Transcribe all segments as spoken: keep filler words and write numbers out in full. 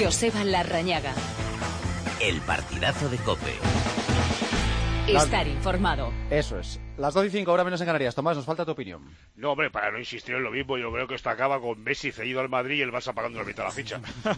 Joseba Larrañaga. El partidazo de COPE. Estar informado. Eso es. Las dos y cinco, hora menos en Canarias. Tomás, nos falta tu opinión. No, hombre, para no insistir en lo mismo, yo creo que esto acaba con Messi cedido al Madrid y el Barça pagando la mitad de la ficha.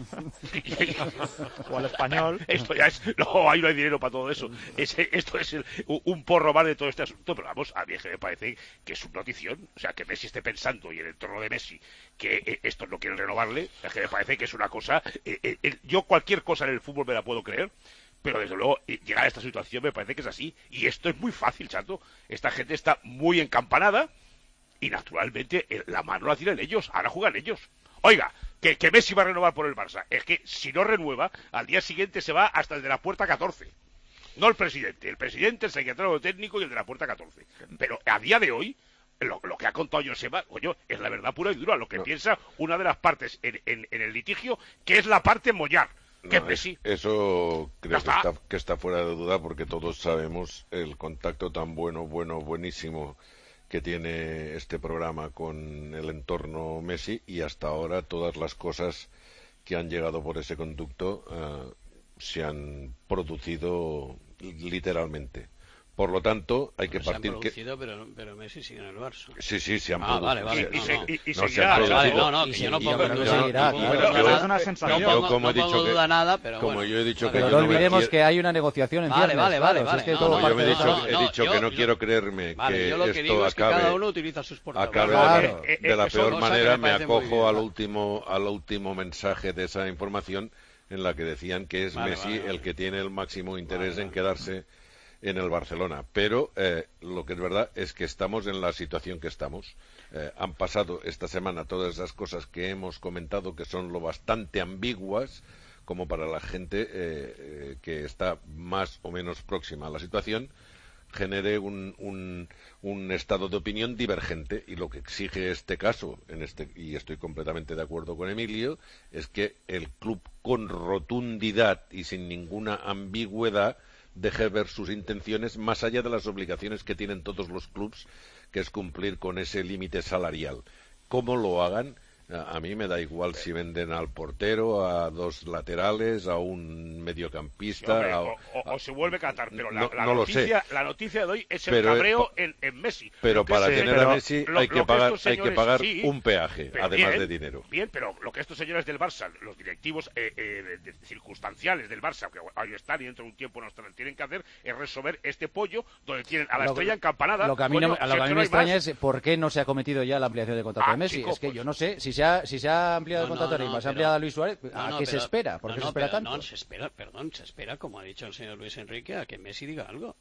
O al Español. Esto ya es... No, ahí no hay dinero para todo eso. Es, esto es el, un porro más de todo este asunto. Pero vamos, a mí es que me parece que es una notición. O sea, que Messi esté pensando, y en el entorno de Messi, que eh, estos no quieren renovarle, es que me parece que es una cosa... Eh, eh, eh, yo cualquier cosa en el fútbol me la puedo creer. Pero desde luego, llegar a esta situación me parece que es así. Y esto es muy fácil, chato. Esta gente está muy encampanada y naturalmente la mano la tienen ellos. Ahora juegan ellos. Oiga, que, que Messi va a renovar por el Barça. Es que si no renueva, al día siguiente se va hasta el de la puerta catorce. No el presidente. El presidente, el secretario técnico y el de la puerta catorce. Pero a día de hoy, lo, lo que ha contado Joseba, coño, es la verdad pura y dura. Lo que no. piensa una de las partes en, en, en el litigio, que es la parte mollar. No, es, eso creo que está, que está fuera de duda, porque todos sabemos el contacto tan bueno, bueno, buenísimo que tiene este programa con el entorno Messi, y hasta ahora todas las cosas que han llegado por ese conducto uh, se han producido literalmente. Por lo tanto, hay que se partir han producido, que... pero, pero Messi sigue en el Barça. Sí, sí, se han ah, producido. Vale, vale. Y, y, no, y, y, y no, seguirá. se vale, no, no, que yo no pongo en duda nada. Es una sensación. No pongo, yo, como no he dicho pongo que, duda nada, pero como bueno. yo he dicho vale, que pero yo no no olvidemos quiero... que hay una negociación en vale, ciernes, vale, claro, vale, si vale, es que no, todo no, Como yo parte he de dicho, eso. he no, dicho yo- que no yo- quiero creerme Vale, que yo lo que esto digo es que acabe, cada uno utiliza sus portavoces. acabe Claro. de, de la Eso- peor cosa que manera. me Me parece muy acojo bien, al ¿no? último, al último mensaje de esa información, en la que decían que es Vale, Messi vale, vale. el que tiene el máximo interés Vale, en vale. quedarse en el Barcelona. Pero eh, lo que es verdad es que estamos en la situación que estamos. Eh, han pasado esta semana todas esas cosas que hemos comentado, que son lo bastante ambiguas como para la gente eh, eh, que está más o menos próxima a la situación, genere un, un, un estado de opinión divergente, y lo que exige este caso, en este, y estoy completamente de acuerdo con Emilio, es que el club con rotundidad y sin ninguna ambigüedad deje ver sus intenciones más allá de las obligaciones que tienen todos los clubs, que es cumplir con ese límite salarial. ¿Cómo lo hagan? A mí me da igual si venden al portero, a dos laterales, a un mediocampista. Hombre, a, o, o, o se vuelve Qatar, pero la, no, la, no lo noticia, sé. la noticia de hoy es el Pero, cabreo eh, en, en Messi. Pero Lo que para es- tener pero a Messi lo- hay que lo pagar, estos hay que señores- pagar sí, un peaje, pero además bien, de dinero. Bien, pero lo que estos señores del Barça, los directivos eh, eh, de- de- circunstanciales del Barça, que ahí están y dentro de un tiempo no están, tienen que hacer es resolver este pollo donde tienen a la Lo- estrella encampanada. Lo que a mí, no, coño, lo si que a es mí que no me hay extraña más. es por qué no se ha cometido ya la ampliación de contrato Ah, de Messi. chico, es que pues- yo no sé si se ha, si se ha ampliado No, el contrato no, a Neymar, no, se ha pero- ampliado a Luis Suárez. ¿A No, no, qué se pero- espera? ¿Por qué no, se no, espera pero tanto? No, se espera, perdón, se espera, como ha dicho el señor Luis Enrique, a que Messi diga algo.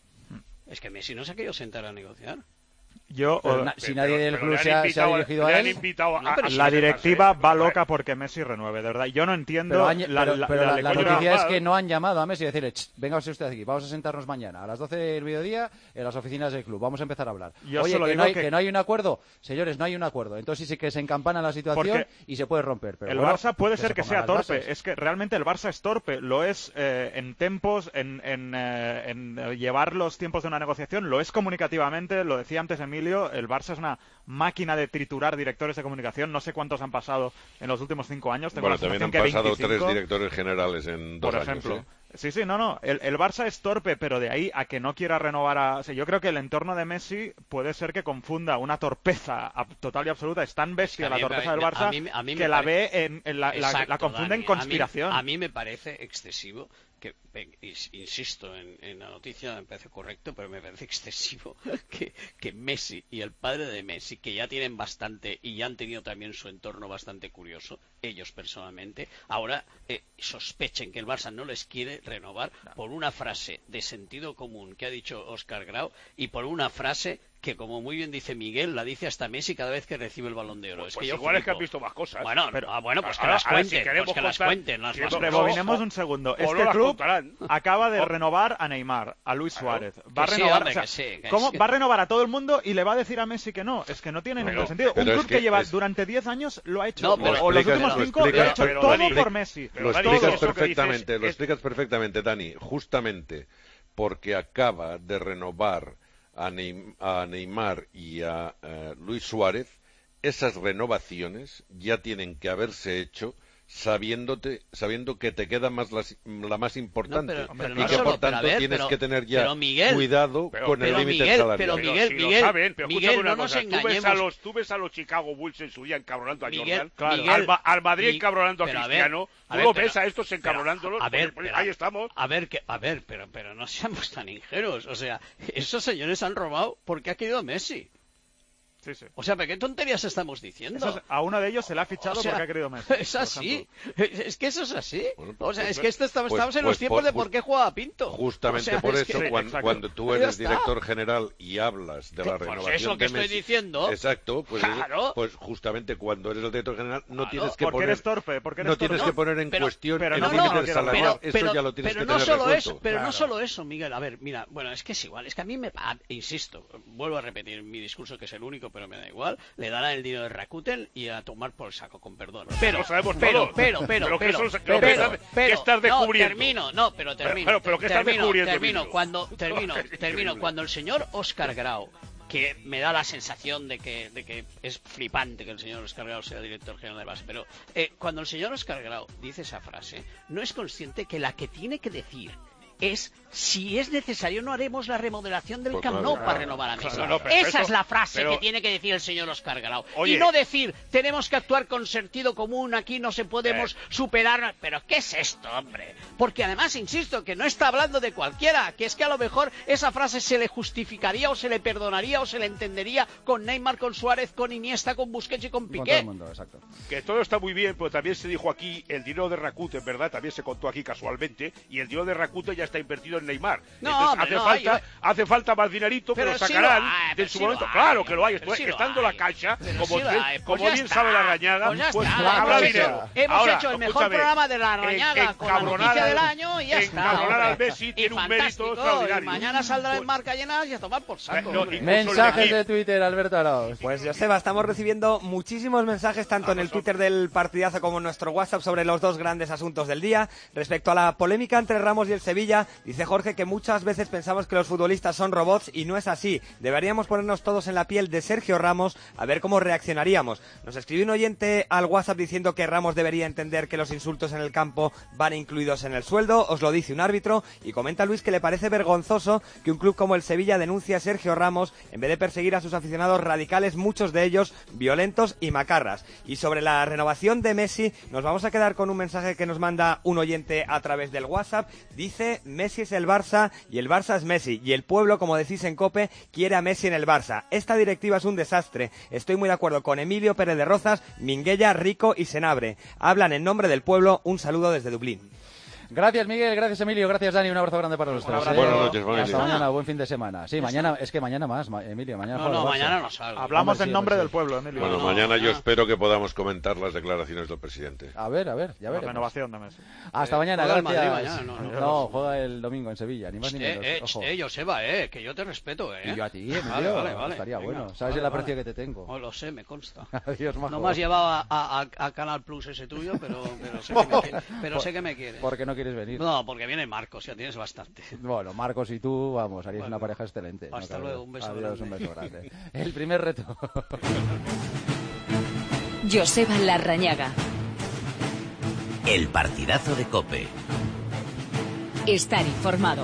Es que Messi no se ha querido sentar a negociar. Yo, Pero o- na- si Pero- nadie del pero club le han se ha, se ha invitado a- dirigido le a han él. invitado a- No, pero a si la sentarse, directiva ¿eh? va loca porque Messi renueve, de verdad. Yo no entiendo Pero, han- la, pero- la- pero la la, la lectura- noticia es normal. que no han llamado a Messi y decirle, "Ch, venga usted aquí, vamos a sentarnos mañana a las doce del mediodía en las oficinas del club, vamos a empezar a hablar. Yo Oye, solo que digo no, hay, que- que no hay un acuerdo, señores, no hay un acuerdo. Entonces sí que se encampana la situación Porque y se puede romper. Pero el bueno, Barça puede ser se que pongan sea las torpe. bases. Es que realmente el Barça es torpe. Lo es eh, en tempos, en, en, eh, en, eh, llevar los tiempos de una negociación. Lo es comunicativamente. Lo decía antes Emilio. El Barça es una máquina de triturar directores de comunicación. No sé cuántos han pasado en los últimos cinco años. Tengo Bueno, la también han sensación que pasado veinticinco, tres directores generales en dos por años, ejemplo. ¿eh? Sí, sí, no, no. El, el Barça es torpe, pero de ahí a que no quiera renovar a... O sea, yo creo que el entorno de Messi puede ser que confunda una torpeza ab- total y absoluta. Es tan bestia A la mí me torpeza pare- del Barça a mí- a mí me que la pare- ve en, en la, la- Exacto, la confunde Dani. en conspiración. A mí, a mí me parece excesivo, que eh, ins- insisto en, en la noticia, me parece correcto, pero me parece excesivo que, que Messi y el padre de Messi, que ya tienen bastante y ya han tenido también su entorno bastante curioso, ellos personalmente, ahora eh, sospechen que el Barça no les quiere renovar por una frase de sentido común que ha dicho Óscar Grau y por una frase que, como muy bien dice Miguel, la dice hasta Messi cada vez que recibe el Balón de Oro. Pues es que yo igual es que flipo. has visto más cosas. Bueno, Pero- ah, bueno, pues que ahora- las ahora, si cuenten, queremos pues que las contar- cuenten las si más no- cosas. Rebobinemos o- un segundo. o Este no las club contarán. acaba de O- renovar a Neymar, a Luis Claro. Suárez. Va a Que sí, renovar, hombre, o sea, que sí, que ¿cómo sí. va a renovar a todo el mundo y le va a decir a Messi que no? Es que no tiene Pero- ningún sentido. Un pero club es que, que lleva es- durante diez años lo ha hecho, No, o, pero o los explicas- últimos lo cinco lo ha explicas- hecho pero, todo Dani, por Messi. pero, Lo Dani, explicas eso que perfectamente, dices lo es- explicas perfectamente, Dani. Justamente porque acaba de renovar a, Neym- a Neymar y a eh, Luis Suárez, esas renovaciones ya tienen que haberse hecho sabiéndote, sabiendo que te queda más la, la más importante No, pero- pero y no que solo, por pero tanto a ver, tienes pero- que tener ya pero Miguel, cuidado pero- con el pero límite Miguel, salarial. pero Pero Miguel, si Miguel, lo saben, pero Miguel, escúchame una no nos cosa, tú ves, a engañemos. los, tú ves a los Chicago Bulls en su día encabronando a Miguel, Jordan, claro. Miguel, al, Ma- al Madrid Mi- encabronando a pero a ver, Cristiano, a tú ver, lo pero- ves a estos pero, encabronándolos, a ver, pues, pero- ahí estamos. A ver, que, a ver, pero, pero no seamos tan ingenuos. O sea, esos señores han robado porque ha querido Messi. Sí, sí. O sea, ¿pero qué tonterías estamos diciendo? Eso es- a uno de ellos se le ha fichado O sea, porque ha querido Messi. Es por así. ejemplo. Es que eso es así. Bueno, pues, O sea, pues, es que esto estamos, pues, estamos en pues, los tiempos pues, de por qué juega Pinto. Justamente O sea, por es eso, que- cuando, exacto. cuando tú Ya eres está. director general y hablas de la Pues renovación eso que de estoy Messi, diciendo. exacto, pues, Claro. eso- pues justamente cuando eres el director general no Claro, tienes que porque poner eres torpe, porque eres no tienes torpe. que poner en Pero- cuestión pero el no, límite no, del salarial. pero, Eso pero- ya lo tienes pero que no tener solo resuelto. eso, pero no Claro. solo eso, Miguel. A ver, mira, bueno, es que es igual. Es que a mí me, ah, insisto, vuelvo a repetir mi discurso que es el único, pero me da igual. Le darán el dinero de Rakuten y a tomar por el saco, con perdón. Pero, Lo sabemos pero, todos. pero, pero, Pero que pero, eso es- pero, lo que pero, estás- pero, que estás no, descubriendo. termino, no, pero termino. Pero- pero, ¿qué estás termino, descubriendo, termino, Emilio? cuando, termino, Es termino, increíble. cuando el señor Óscar Grau, que me da la sensación de que, de que es flipante que el señor Óscar Grau sea director general de Barça, pero eh, cuando el señor Óscar Grau dice esa frase, no es consciente que la que tiene que decir es si es necesario no haremos la remodelación del Pues Camp claro, Nou claro, para renovar a Messi. claro, no, pero Esa eso- es la frase pero- que tiene que decir el señor Óscar Grau. Oye. Y no decir tenemos que actuar con sentido común, aquí no se podemos Eh. superar. Pero ¿qué es esto, hombre? Porque además, insisto, que no está hablando de cualquiera, que es que a lo mejor esa frase se le justificaría o se le perdonaría o se le entendería con Neymar, con Suárez, con Iniesta, con Busquets y con Con todo Piqué. el mundo, exacto. Que todo está muy bien, pero también se dijo aquí el dinero de Rakuten, ¿verdad? También se contó aquí casualmente, y el dinero de Rakuten ya está invertido en Neymar. No, Entonces, hombre, hace no, falta, hay- hace falta más dinerito, pero, Pero sí sacarán lo hay, de pero su sí lo momento. hay, Claro que lo hay, pero esto- sí lo estando hay. la caixa, Pero como, sí lo bien- hay, pues como ya bien está, sabe la rañaga, pues ya pues está, habrá hemos dinero. hecho- hemos Ahora, hecho el mejor escúchame, programa de la en- rañaga con la encabronar noticia al- del año y ya está. encabronar al hombre. Messi Y tiene un mérito fantástico, extraordinario. y mañana saldrá en Pues- marca llenas y a tomar por saco. No, hombre. y- Mensajes de Twitter, Alberto Arauz. Pues Joseba, estamos recibiendo muchísimos mensajes tanto en el Twitter del partidazo como en nuestro WhatsApp sobre los dos grandes asuntos del día. Respecto a la polémica entre Ramos y el Sevilla, dice Jorge que muchas veces pensamos que los futbolistas son robots y no es así. Deberíamos ponernos todos en la piel de Sergio Ramos a ver cómo reaccionaríamos. Nos escribió un oyente al WhatsApp diciendo que Ramos debería entender que los insultos en el campo van incluidos en el sueldo, os lo dice un árbitro, y comenta Luis que le parece vergonzoso que un club como el Sevilla denuncie a Sergio Ramos en vez de perseguir a sus aficionados radicales, muchos de ellos violentos y macarras. Y sobre la renovación de Messi, nos vamos a quedar con un mensaje que nos manda un oyente a través del WhatsApp. Dice, Messi es el Barça y el Barça es Messi, y el pueblo, como decís en COPE, quiere a Messi en el Barça. Esta directiva es un desastre. Estoy muy de acuerdo con Emilio Pérez de Rozas, Minguella, Rico y Senabre. Hablan en nombre del pueblo. Un saludo desde Dublín. Gracias, Miguel. Gracias, Emilio. Gracias, Dani. Un abrazo grande para los tres. abrazo. ¿eh? Buenas noches, buenas Hasta noches. mañana. Buen fin de semana. Sí, mañana, es que mañana más, ma- Emilio. Mañana No, juega no, el Barça. mañana no salgo. Hablamos Hombre, en sí, nombre hombre, del sí. pueblo, Emilio. Bueno, No, mañana yo no. espero que podamos comentar las declaraciones del presidente. A ver, a ver, ya La veremos. renovación de Messi. Hasta Eh, mañana, juega el gracias. Madrid mañana, no, no. No, juega el domingo en Sevilla, ni más ni menos. Eh, eh, Ojo. eh, Joseba, eh, que yo te respeto, eh. Y yo a ti, Emilio. Vale, vale, vale. Estaría Venga, bueno. ¿Sabes vale, el aprecio vale. que te tengo? Oh, lo sé, me consta. Adiós, majo. No me has llevado a, a- a- a Canal Plus ese tuyo, pero, pero, sé, que me, qui- pero sé que me quieres. ¿Por qué no quieres venir? No, porque viene Marcos, ya tienes bastante. Bueno, Marcos y tú, vamos, haríais Bueno, una pareja excelente. hasta cabe luego, duda. un beso Adiós, grande. un beso grande. El primer reto. Joseba Larrañaga. El partidazo de COPE. Estar informado.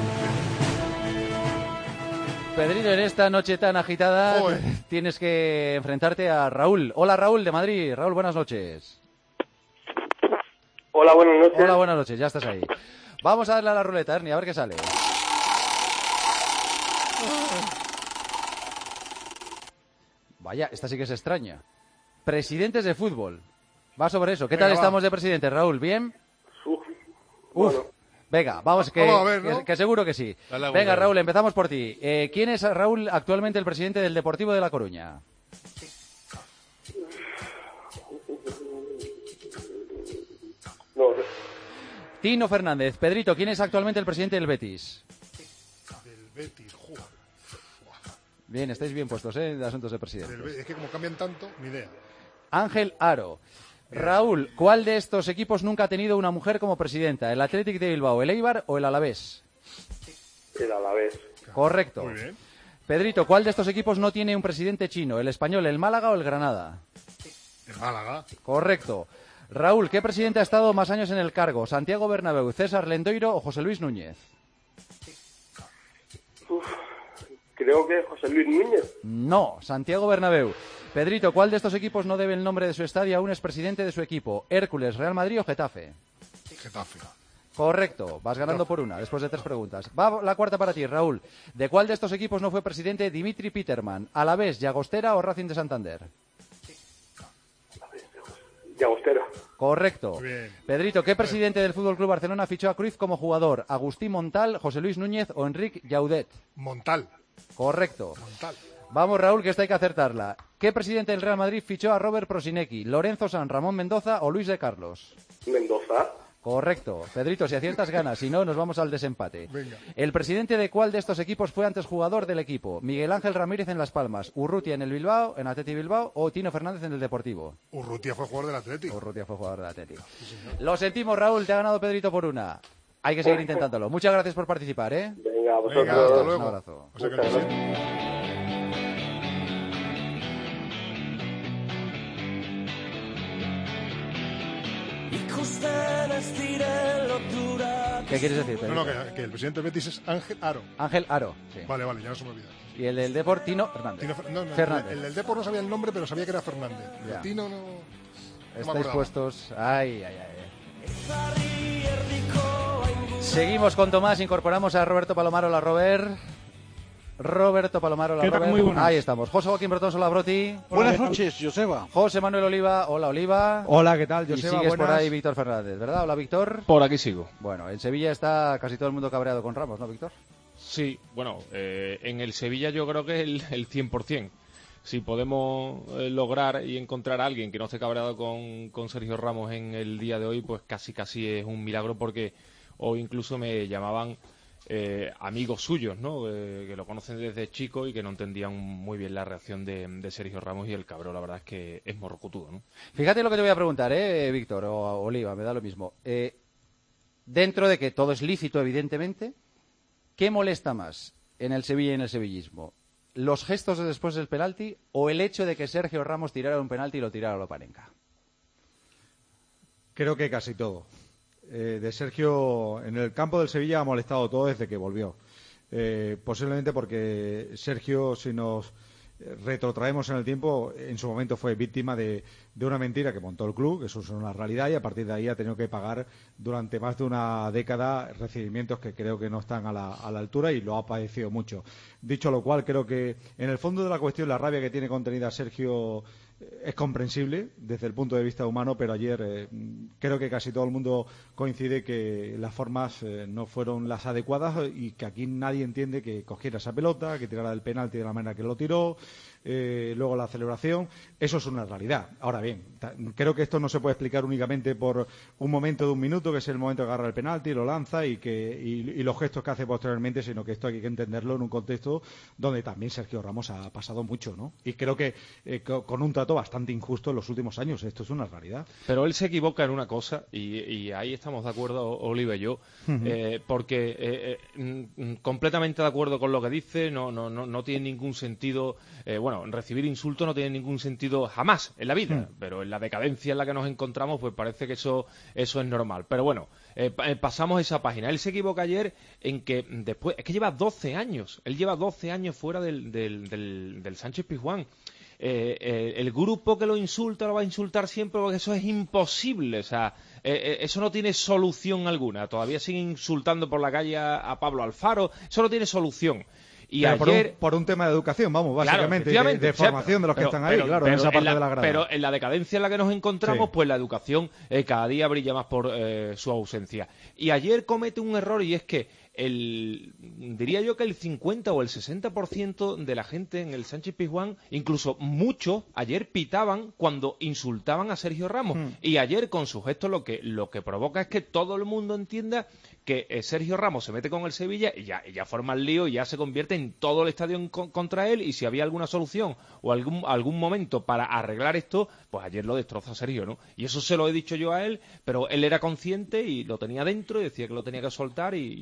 Pedrito, en esta noche tan agitada tienes que enfrentarte a Raúl. Hola, Raúl de Madrid. Raúl, buenas noches. Hola, buenas noches. Hola, buenas noches, ya estás ahí. Vamos a darle a la ruleta, Ernie, a ver qué sale. Vaya, esta sí que es extraña. Presidentes de fútbol. Va sobre eso. ¿Qué tal Venga, va. estamos de presidentes, Raúl? ¿Bien? Uf, Uf. bueno. Venga, vamos, que, Vamos a ver, ¿no? que, que seguro que sí. Dale a Venga, volver. Raúl, empezamos por ti. Eh, ¿Quién es, Raúl, actualmente el presidente del Deportivo de La Coruña? No, Tino Fernández. Pedrito, ¿quién es actualmente el presidente del Betis? Del Betis, joder. Bien, estáis bien puestos, ¿eh? De asuntos de Del presidentes. Be- es que como cambian tanto, ni idea. Ángel Aro. Raúl, ¿cuál de estos equipos nunca ha tenido una mujer como presidenta? ¿El Athletic de Bilbao, el Eibar o el Alavés? era a la vez. Correcto. Muy bien. Pedrito, ¿cuál de estos equipos no tiene un presidente chino? ¿El Español, el Málaga o el Granada? En Málaga. Correcto. Raúl, ¿qué presidente ha estado más años en el cargo? ¿Santiago Bernabéu, César Lendoiro o José Luis Núñez? Uf, creo que José Luis Núñez. No, Santiago Bernabéu. Pedrito, ¿cuál de estos equipos no debe el nombre de su estadio a un expresidente de su equipo? ¿Hércules, Real Madrid o Getafe? Getafe. Correcto, vas ganando por una, después de tres preguntas. Va la cuarta para ti, Raúl. ¿De cuál de estos equipos no fue presidente Dimitri Peterman? ¿Alavés, Llagostera o Racing de Santander? Llagostera. Correcto. Bien. Pedrito, ¿qué presidente del Fútbol Club Barcelona fichó a Cruyff como jugador? ¿Agustín Montal, José Luis Núñez o Enric Llaudet? Montal. Correcto. Montal. Vamos, Raúl, que esta hay que acertarla. ¿Qué presidente del Real Madrid fichó a Robert Prosinecki? ¿Lorenzo San, Ramón Mendoza o Luis de Carlos? Mendoza. Correcto. Pedrito, si aciertas ganas, si no, nos vamos al desempate. Venga. ¿El presidente de cuál de estos equipos fue antes jugador del equipo? ¿Miguel Ángel Ramírez en Las Palmas, Urrutia en el Bilbao, en Atleti Bilbao o Tino Fernández en el Deportivo? Urrutia fue jugador del Atlético. Urrutia fue jugador del Atlético. Lo sentimos, Raúl, te ha ganado Pedrito por una. Hay que seguir intentándolo. Muchas gracias por participar, ¿eh? Venga, a vosotros. Venga, hasta Un luego. abrazo. O sea que Muchas sí. gracias. ¿Qué quieres decir, Pedrito? No, no, que, que el presidente del Betis es Ángel Aro. Ángel Aro. Sí. Vale, vale, ya no se me olvida. Y el del Depor, Tino Fernández. Tino Fer- no, no, Fernández. El, el del Depor no sabía el nombre, pero sabía que era Fernández. El Ya. Tino no... no me Estáis acordaba. puestos. Ay, ay, ay. Seguimos con Tomás. Incorporamos a Roberto Palomaro. Hola, Robert. Roberto Palomaro. Hola, ¿Qué tal? Robert. Muy buenas. Ahí estamos. José Joaquín Bertón. Hola, Broti. Buenas noches, Joseba. José Manuel Oliva. Hola, Oliva. Hola, ¿qué tal, Y Joseba? sigues por Buenas. ahí Víctor Fernández, ¿verdad? Hola, Víctor. Por aquí sigo. Bueno, en Sevilla está casi todo el mundo cabreado con Ramos, ¿no, Víctor? Sí, bueno, eh, en el Sevilla yo creo que es el, el cien por ciento. Si podemos eh, lograr y encontrar a alguien que no esté cabreado con, con Sergio Ramos en el día de hoy, pues casi casi es un milagro, porque hoy incluso me llamaban eh, amigos suyos, ¿no? Eh, que lo conocen desde chico y que no entendían muy bien la reacción de, de Sergio Ramos, y el cabrón la verdad es que es morrocotudo, ¿no? Fíjate lo que te voy a preguntar, ¿eh, Víctor? O Oliva, me da lo mismo. Eh, dentro de que todo es lícito, evidentemente, ¿qué molesta más en el Sevilla y en el sevillismo? ¿Los gestos de después del penalti o el hecho de que Sergio Ramos tirara un penalti y lo tirara a Loparenca? Creo que casi todo. Eh, de Sergio, en el campo del Sevilla ha molestado todo desde que volvió. Eh, posiblemente porque Sergio, si nos retrotraemos en el tiempo, en su momento fue víctima de, de una mentira que montó el club, que eso es una realidad, y a partir de ahí ha tenido que pagar durante más de una década recibimientos que creo que no están a la, a la altura, y lo ha padecido mucho. Dicho lo cual, creo que en el fondo de la cuestión la rabia que tiene contenida Sergio es comprensible desde el punto de vista humano, pero ayer eh, creo que casi todo el mundo coincide que las formas eh, no fueron las adecuadas, y que aquí nadie entiende que cogiera esa pelota, que tirara el penalti de la manera que lo tiró, eh, luego la celebración. Eso es una realidad. Ahora bien, ta- creo que esto no se puede explicar únicamente por un momento de un minuto, que es el momento que agarra el penalti, lo lanza y, que, y, y los gestos que hace posteriormente, sino que esto hay que entenderlo en un contexto donde también Sergio Ramos ha pasado mucho, ¿no? Y creo que eh, co- con un trato bastante injusto en los últimos años. Esto es una realidad. Pero él se equivoca en una cosa, y, y ahí estamos de acuerdo, Oliva y yo, Ujú. eh, porque eh, eh, mm, completamente de acuerdo con lo que dice. No, no, no, no tiene ningún sentido, eh, bueno, recibir insultos no tiene ningún sentido jamás en la vida, pero en la decadencia en la que nos encontramos, pues parece que eso, eso es normal. Pero bueno, eh, pa- eh, pasamos esa página. Él se equivoca ayer en que después, es que lleva doce años, él lleva doce años fuera del, del, del, del Sánchez Pizjuán. Eh, eh, el grupo que lo insulta lo va a insultar siempre, porque eso es imposible. O sea, eh, eh, eso no tiene solución alguna. Todavía siguen insultando por la calle a, a Pablo Alfaro. Eso no tiene solución. Y Pero por, ayer... un, por un tema de educación, vamos, Claro, básicamente, de, efectivamente, de o sea, formación de los pero- que están ahí, pero- claro, pero en esa parte la, de la grada. Pero en la decadencia en la que nos encontramos, Sí. pues la educación eh, cada día brilla más por eh, su ausencia. Y ayer comete un error, y es que el diría yo que el cincuenta o el sesenta por ciento de la gente en el Sánchez Pizjuán, incluso muchos, ayer pitaban cuando insultaban a Sergio Ramos. Hmm. Y ayer, con su gesto, lo que lo que provoca es que todo el mundo entienda que eh, Sergio Ramos se mete con el Sevilla y ya, y ya forma el lío, y ya se convierte en todo el estadio en con- contra él, y si había alguna solución o algún algún momento para arreglar esto, pues ayer lo destroza Sergio, ¿no? Y eso se lo he dicho yo a él, pero él era consciente y lo tenía dentro y decía que lo tenía que soltar, y, y-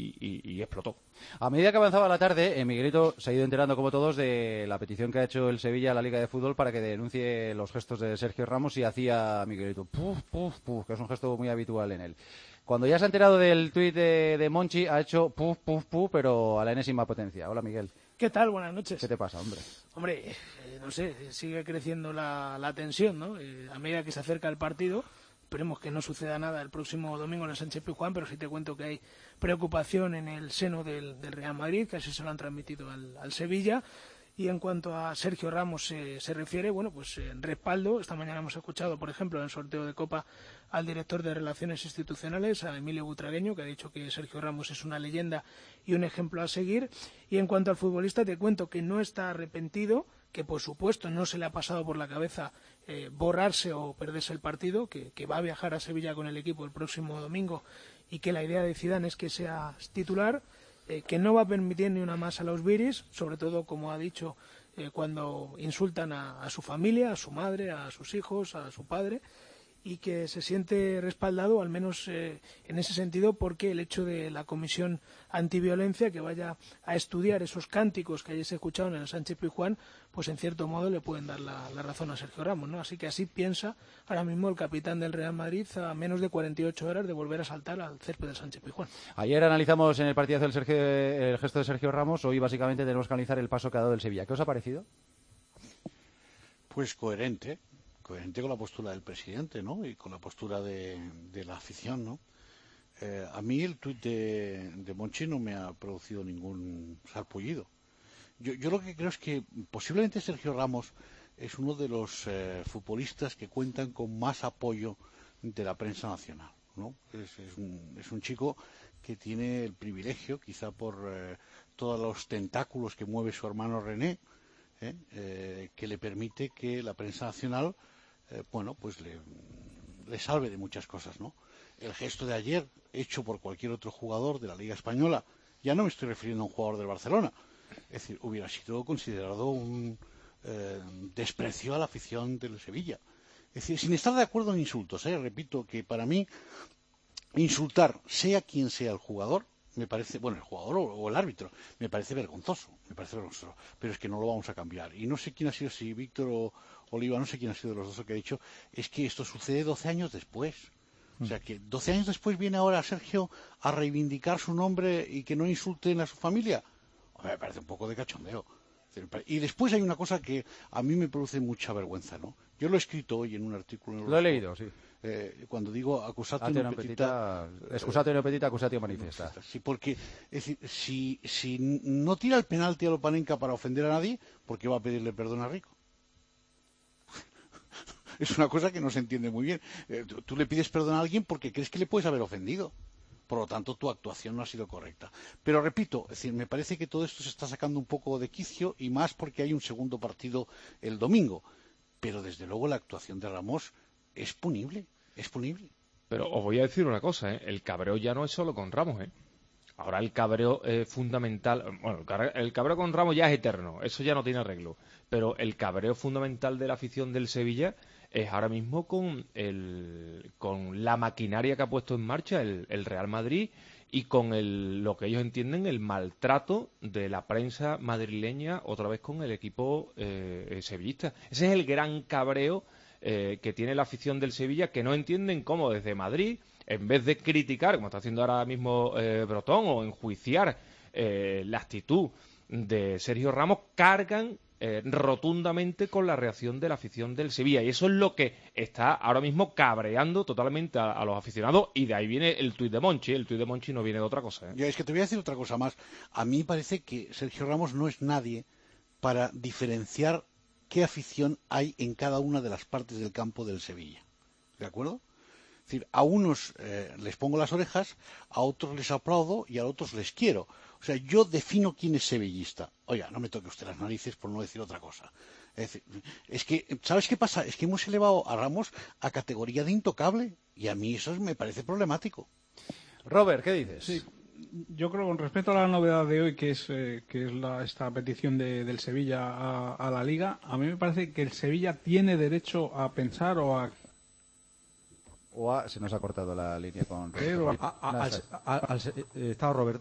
y explotó. A medida que avanzaba la tarde, eh, Miguelito se ha ido enterando, como todos, de la petición que ha hecho el Sevilla a la Liga de Fútbol para que denuncie los gestos de Sergio Ramos, y hacía Miguelito puf, puf, puf, que es un gesto muy habitual en él. Cuando ya se ha enterado del tuit de, de Monchi, ha hecho puf, puf, puf, pero a la enésima potencia. Hola, Miguel. ¿Qué tal? Buenas noches. ¿Qué te pasa, hombre? Hombre, eh, no sé, sigue creciendo la, la tensión, ¿no? Eh, a medida que se acerca el partido, esperemos que no suceda nada el próximo domingo en el Sánchez Pizjuán, pero sí te cuento que hay preocupación en el seno del, del Real Madrid, que así se lo han transmitido al, al Sevilla. Y en cuanto a Sergio Ramos eh, se refiere, bueno, pues en respaldo. Esta mañana hemos escuchado, por ejemplo, en el sorteo de Copa al director de Relaciones Institucionales, a Emilio Butragueño, que ha dicho que Sergio Ramos es una leyenda y un ejemplo a seguir. Y en cuanto al futbolista, te cuento que no está arrepentido, que por supuesto no se le ha pasado por la cabeza eh, borrarse o perderse el partido, que, que va a viajar a Sevilla con el equipo el próximo domingo y que la idea de Zidane es que sea titular. Eh, que no va a permitir ni una más a los Viris, sobre todo, como ha dicho, eh, cuando insultan a, a su familia, a su madre, a sus hijos, a su padre, y que se siente respaldado, al menos eh, en ese sentido, porque el hecho de la Comisión Antiviolencia, que vaya a estudiar esos cánticos que ayer se escucharon en el Sánchez Pizjuán, pues en cierto modo le pueden dar la, la razón a Sergio Ramos, ¿no? Así que así piensa ahora mismo el capitán del Real Madrid, a menos de cuarenta y ocho horas de volver a saltar al césped del Sánchez Pizjuán. Ayer analizamos en el partidazo el, Sergio, el gesto de Sergio Ramos, hoy básicamente tenemos que analizar el paso que ha dado el Sevilla. ¿Qué os ha parecido? Pues coherente. coherente con la postura del presidente, ¿no? Y con la postura de, de la afición, ¿no? Eh, a mí el tuit de, de Monchi no me ha producido ningún sarpullido. Yo, yo lo que creo es que posiblemente Sergio Ramos es uno de los eh, futbolistas que cuentan con más apoyo de la prensa nacional, ¿no? Es, es, un, es un chico que tiene el privilegio, quizá por eh, todos los tentáculos que mueve su hermano René, ¿eh? Eh, que le permite que la prensa nacional Eh, bueno, pues le, le salve de muchas cosas, ¿no? El gesto de ayer, hecho por cualquier otro jugador de la Liga Española, ya no me estoy refiriendo a un jugador del Barcelona, es decir, hubiera sido considerado un eh, desprecio a la afición del Sevilla. Es decir, sin estar de acuerdo en insultos, ¿eh? Repito que para mí insultar, sea quien sea el jugador, me parece, bueno, el jugador o, o el árbitro, me parece vergonzoso, me parece vergonzoso, pero es que no lo vamos a cambiar. Y no sé quién ha sido, si Víctor o Oliva, no sé quién ha sido de los dos el que ha dicho, es que esto sucede doce años después. O sea, que doce años después viene ahora Sergio a reivindicar su nombre y que no insulten a su familia. Me parece un poco de cachondeo. Y después hay una cosa que a mí me produce mucha vergüenza, ¿no? Yo lo he escrito hoy en un artículo. En lo he leído, sí. Eh, cuando digo accusatio no petita, excusatio no petita, accusatio manifiesta. Sí, porque es decir, si, si no tira el penalti a Lopanenka para ofender a nadie, ¿por qué va a pedirle perdón a Rico? Es una cosa que no se entiende muy bien. Eh, tú, tú le pides perdón a alguien porque crees que le puedes haber ofendido. Por lo tanto, tu actuación no ha sido correcta. Pero repito, es decir, me parece que todo esto se está sacando un poco de quicio y más porque hay un segundo partido el domingo. Pero desde luego la actuación de Ramos es punible, es punible. Pero os voy a decir una cosa, ¿eh? El cabreo ya no es solo con Ramos, ¿eh? Ahora el cabreo eh, fundamental, bueno, el cabreo con Ramos ya es eterno, eso ya no tiene arreglo. Pero el cabreo fundamental de la afición del Sevilla es ahora mismo con el, con la maquinaria que ha puesto en marcha el, el Real Madrid y con el, lo que ellos entienden el maltrato de la prensa madrileña otra vez con el equipo eh, sevillista. Ese es el gran cabreo eh, que tiene la afición del Sevilla, que no entienden cómo desde Madrid, en vez de criticar, como está haciendo ahora mismo eh, Brotón, o enjuiciar eh, la actitud de Sergio Ramos, cargan Eh, rotundamente con la reacción de la afición del Sevilla, y eso es lo que está ahora mismo cabreando totalmente a, a los aficionados, y de ahí viene el tuit de Monchi. El tuit de Monchi no viene de otra cosa, ¿eh? Ya, es que te voy a decir otra cosa más. A mí parece que Sergio Ramos no es nadie para diferenciar qué afición hay en cada una de las partes del campo del Sevilla, ¿de acuerdo? Es decir, a unos eh, les pongo las orejas, a otros les aplaudo y a otros les quiero. O sea, yo defino quién es sevillista. Oiga, no me toque usted las narices por no decir otra cosa. Es decir, es que, ¿sabes qué pasa? Es que hemos elevado a Ramos a categoría de intocable y a mí eso me parece problemático. Robert, ¿qué dices? Sí, yo creo, con respecto a la novedad de hoy, que es eh, que es la, esta petición de, del Sevilla a, a la Liga, a mí me parece que el Sevilla tiene derecho a pensar o a O a, se nos ha cortado la línea con Pero a, a, al, al, al, ¿estaba Roberto ahí?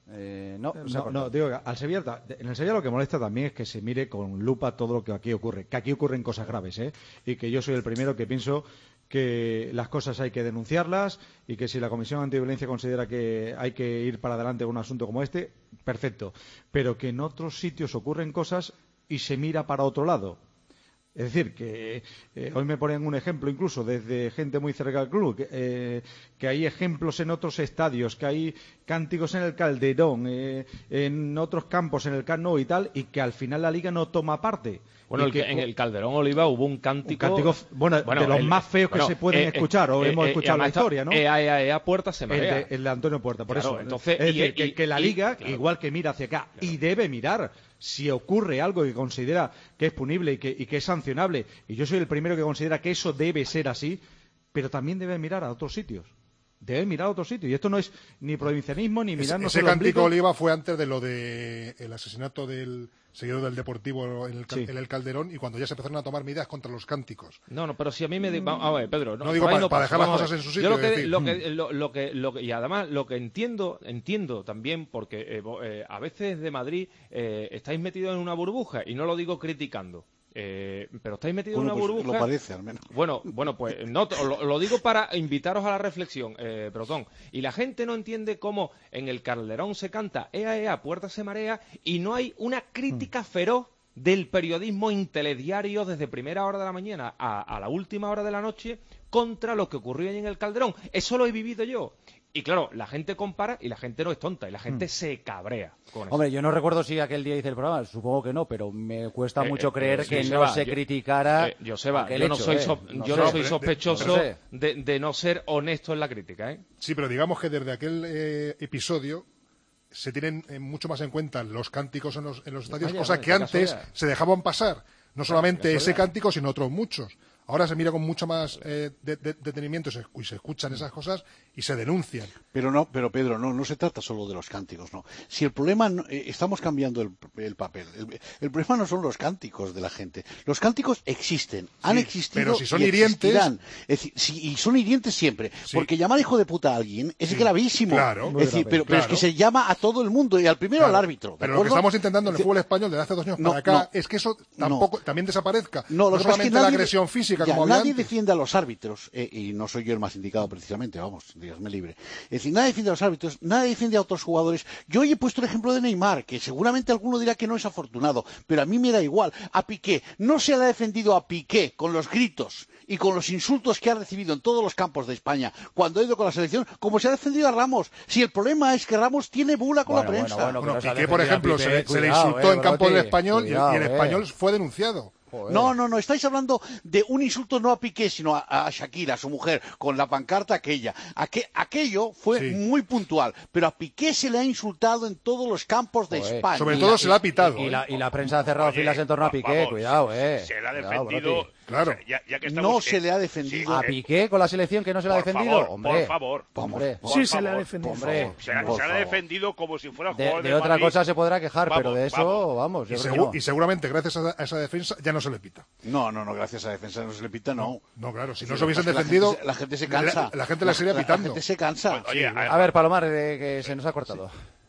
Eh, no, se ha No, cortado. no, digo, que al Sevilla, en el Sevilla lo que molesta también es que se mire con lupa todo lo que aquí ocurre, que aquí ocurren cosas graves, ¿eh? Y que yo soy el primero que pienso que las cosas hay que denunciarlas y que si la Comisión Antiviolencia considera que hay que ir para adelante con un asunto como este, perfecto. Pero que en otros sitios ocurren cosas y se mira para otro lado. Es decir, que eh, hoy me ponen un ejemplo incluso desde gente muy cerca del club, que, eh, que hay ejemplos en otros estadios, que hay cánticos en el Calderón, eh, en otros campos, en el Camp Nou y tal, y que al final la Liga no toma parte. Bueno, Y el que, en el Calderón Oliva hubo un cántico... Un cántico, bueno, de los el- más feos que bueno, se pueden eh, escuchar, o eh, hemos eh, escuchado en la además está historia, ¿no? Ea, ea, ea, Puerta se El marea. de, el de Antonio Puerta, por Claro, eso. entonces, es y- decir, y- que, que la y- Liga, claro. igual que mira hacia acá, y debe mirar si ocurre algo que considera que es punible y que, y que es sancionable, y yo soy el primero que considera que eso debe ser así, pero también debe mirar a otros sitios. Debe mirar a otros sitios. Y esto no es ni provincianismo, ni Ese, mirarnos ese el cántico ombligo. Oliva fue antes de lo de el asesinato del seguidor del Deportivo en el, Cal- Sí. en el Calderón y cuando ya se empezaron a tomar medidas contra los cánticos. No, no, pero si a mí me... di- va- A ver, Pedro... No digo por ahí para- para paso, dejar las vamos a cosas ver. en su sitio, Yo lo que, es decir, lo mm. que, lo, lo que, lo que- y además lo que entiendo, entiendo también, porque eh, vo- eh, a veces de Madrid eh, estáis metidos en una burbuja, y no lo digo criticando, eh, pero estáis metidos Bueno, en una pues burbuja... lo parece, al menos. Bueno, bueno, pues no, t- lo, lo digo para invitaros a la reflexión, eh, Brotón. Y la gente no entiende cómo en el Calderón se canta ea, ea, Puerta se marea, y no hay una crítica feroz del periodismo intelediario desde primera hora de la mañana a, a la última hora de la noche contra lo que ocurrió ahí en el Calderón. Eso lo he vivido yo. Y claro, la gente compara y la gente no es tonta, y la gente Mm. se cabrea con eso. Hombre, yo no recuerdo si aquel día hice el programa, supongo que no, pero me cuesta Eh, mucho eh, creer eh, que Joseba, no se yo- criticara eh, Joseba, aquel yo no hecho, soy, eh. so- No yo sé, no pero soy de- sospechoso no sé. de, de no ser honesto en la crítica, ¿eh? Sí, pero digamos que desde aquel eh, episodio se tienen eh, mucho más en cuenta los cánticos en los, en los estadios, Vaya, cosas vaya, que qué antes casualidad. se dejaban pasar. No solamente qué ese casualidad. cántico, sino otros muchos. Ahora se mira con mucho más eh, de- de- detenimiento y se, y se escuchan esas cosas y se denuncian. Pero no, pero Pedro, no, no se trata solo de los cánticos, no. Si el problema, no- eh, estamos cambiando el, el papel. El, el problema no son los cánticos de la gente. Los cánticos existen, han Sí, existido pero si son y hirientes- existirán. Es decir, si- y son hirientes siempre, porque llamar hijo de puta a alguien es Sí, gravísimo. claro. es Muy decir, grave, pero, pero es claro. que se llama a todo el mundo y al primero Claro, al árbitro. ¿de Pero lo que acuerdo? estamos intentando en el Es decir, fútbol español desde hace dos años No, para acá no. es que eso tampoco también desaparezca. No, lo que pasa es solamente que la nadie- agresión física ya, como había nadie antes. defiende a los árbitros, eh, y no soy yo el más indicado precisamente, vamos, Dios me libre. Es decir, nadie defiende a los árbitros, nadie defiende a otros jugadores. Yo hoy he puesto el ejemplo de Neymar, que seguramente alguno dirá que no es afortunado, pero a mí me da igual. A Piqué, no se le ha defendido a Piqué con los gritos y con los insultos que ha recibido en todos los campos de España cuando ha ido con la selección, como se ha defendido a Ramos. Si el problema es que Ramos tiene bula con Bueno, la prensa. bueno, bueno, Bueno, que no se ha Piqué, por defendido a ejemplo, se, Piqué, le- se le cuidado, insultó eh, en campo del Broti, español y el- y, cuidado, el eh. español fue denunciado. No, no, no, estáis hablando de un insulto no a Piqué, sino a, a Shakira, a su mujer, con la pancarta aquella. Aque- aquello fue Sí. muy puntual, pero a Piqué se le ha insultado en todos los campos de Joder. España. Sobre todo se le ha pitado. Y ¿eh? la, y la prensa ha cerrado Oye, filas en torno a va- Piqué, vamos, cuidado, eh. Se le ha Cuidado, defendido. Broti. Claro. o sea, ya, ya que estamos, No se eh, le ha defendido. ¿A eh, Piqué con la selección que no se le ha por defendido? favor, Hombre, por favor. hombre. Por Sí, se le ha favor, defendido. Hombre, Se, ha- Por se le ha favor. defendido como si fuera De, jugador de del otra Madrid. cosa se podrá quejar, Vamos, pero de eso, vamos. vamos, Y, yo creo segu- que y no. seguramente gracias a, a esa defensa ya no se le pita. No, no, no, gracias a la defensa no se le pita, no. No, claro, si Es no decir, se hubiesen la gente defendido, se- la gente se cansa. La, la gente le sería pitando. La gente se cansa. Oye, sí. a- A ver, Palomar, eh, que se nos ha cortado.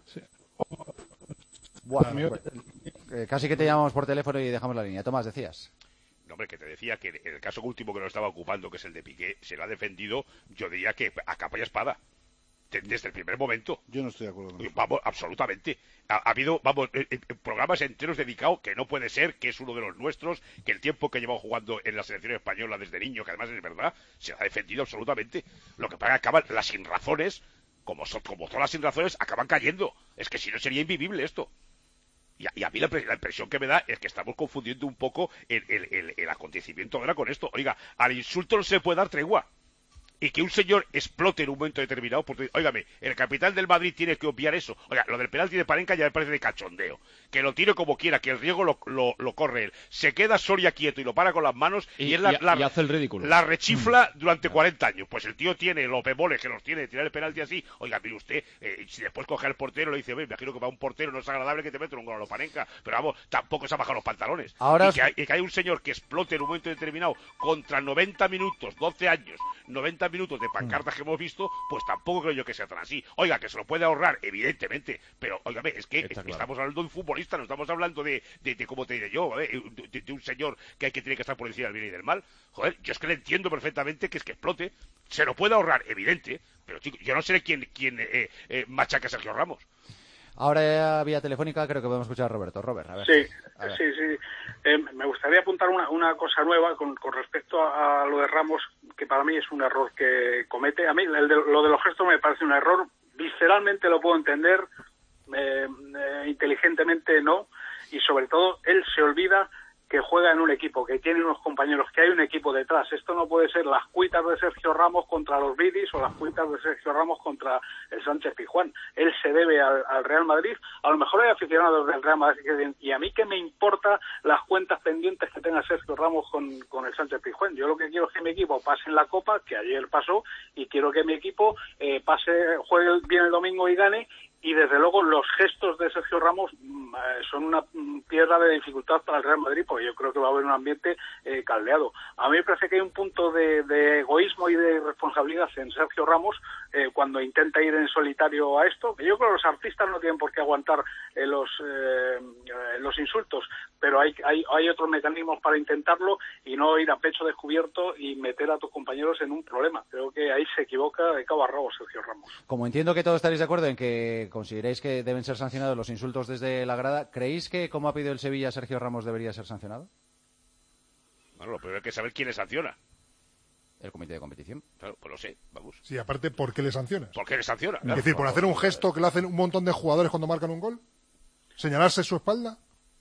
Buah, pues, eh, casi que te llamamos por teléfono y dejamos la línea. Tomás, decías. No, hombre, que te decía que en el caso último que nos estaba ocupando, que es el de Piqué, se lo ha defendido, yo diría que a capa y espada. De- Desde el primer momento. Yo no estoy de acuerdo con eso. Vamos, absolutamente. Ha, ha habido, vamos, eh, eh, programas enteros dedicados, que no puede ser, que es uno de los nuestros, que el tiempo que llevado jugando en la selección española desde niño, que además es verdad, se lo ha defendido absolutamente. Lo que pasa es que acaban las sinrazones, como, son, como todas las sinrazones, acaban cayendo. Es que si no sería invivible esto. Y a, y a mí la, pre- la impresión que me da es que estamos confundiendo un poco el, el, el, el acontecimiento ahora con esto. Oiga, al insulto no se puede dar tregua. Y que un señor explote en un momento determinado, porque, óigame, el capitán del Madrid tiene que obviar eso. Oiga, lo del penalti de Panenka ya me parece de cachondeo. Que lo tire como quiera, que el riesgo lo, lo, lo corre él. Se queda Soria quieto y lo para con las manos y, Y- es la, y- la- y hace el ridículo. la rechifla durante cuarenta años. Pues el tío tiene los bemoles que los tiene de tirar el penalti así. Oiga, mire usted, eh, si después coge al portero le dice, me imagino que para un portero no es agradable que te metan un gol a lo Panenka, pero vamos, tampoco se ha bajado los pantalones. Ahora y, os- que hay, y que hay un señor que explote en un momento determinado contra noventa minutos, doce años, noventa minutos de pancartas que hemos visto, pues tampoco creo yo que sea tan así. Oiga, que se lo puede ahorrar, evidentemente, pero, óigame, es que es, claro. estamos hablando de un futbolista, no estamos hablando de, de, de cómo te diré yo, ¿vale? de, de, de un señor que hay que tiene que estar por encima del bien y del mal. Joder, yo es que le entiendo perfectamente que es que explote, se lo puede ahorrar, evidente, pero chicos, yo no sé quién, quién eh, eh, machaca a Sergio Ramos. Ahora, vía telefónica, creo que podemos escuchar a Roberto. Robert, a ver. Sí, a ver. sí, sí. Eh, me gustaría apuntar una, una cosa nueva con, con respecto a, a lo de Ramos, que para mí es un error que comete. A mí el de, lo de los gestos me parece un error. Visceralmente lo puedo entender, eh, eh, inteligentemente no. Y sobre todo, él se olvida que juega en un equipo, que tiene unos compañeros, que hay un equipo detrás. Esto no puede ser las cuitas de Sergio Ramos contra los Vidis o las cuitas de Sergio Ramos contra el Sánchez Pizjuán. Él se debe al, al Real Madrid. A lo mejor hay aficionados del Real Madrid que dicen, y a mí qué me importa las cuentas pendientes que tenga Sergio Ramos con, con el Sánchez Pizjuán. Yo lo que quiero es que mi equipo pase en la Copa, que ayer pasó, y quiero que mi equipo eh, pase, juegue bien el domingo y gane. Y desde luego los gestos de Sergio Ramos mm, son una mm, piedra de dificultad para el Real Madrid, porque yo creo que va a haber un ambiente eh, caldeado. A mí me parece que hay un punto de, de egoísmo y de irresponsabilidad en Sergio Ramos eh, cuando intenta ir en solitario a esto. Yo creo que los artistas no tienen por qué aguantar eh, los eh, los insultos, pero hay, hay hay otros mecanismos para intentarlo y no ir a pecho descubierto y meter a tus compañeros en un problema. Creo que ahí se equivoca de cabo a rabo Sergio Ramos. Como entiendo que todos estaréis de acuerdo en que consideráis que deben ser sancionados los insultos desde la grada, ¿creéis que, como ha pedido el Sevilla, Sergio Ramos debería ser sancionado? Bueno, lo primero hay que saber quién le sanciona. El comité de competición. Claro, pues lo sé, vamos. Sí, aparte, ¿por qué le sancionas? ¿Por qué le sanciona? Es decir, por hacer un gesto que le hacen un montón de jugadores cuando marcan un gol, señalarse su espalda,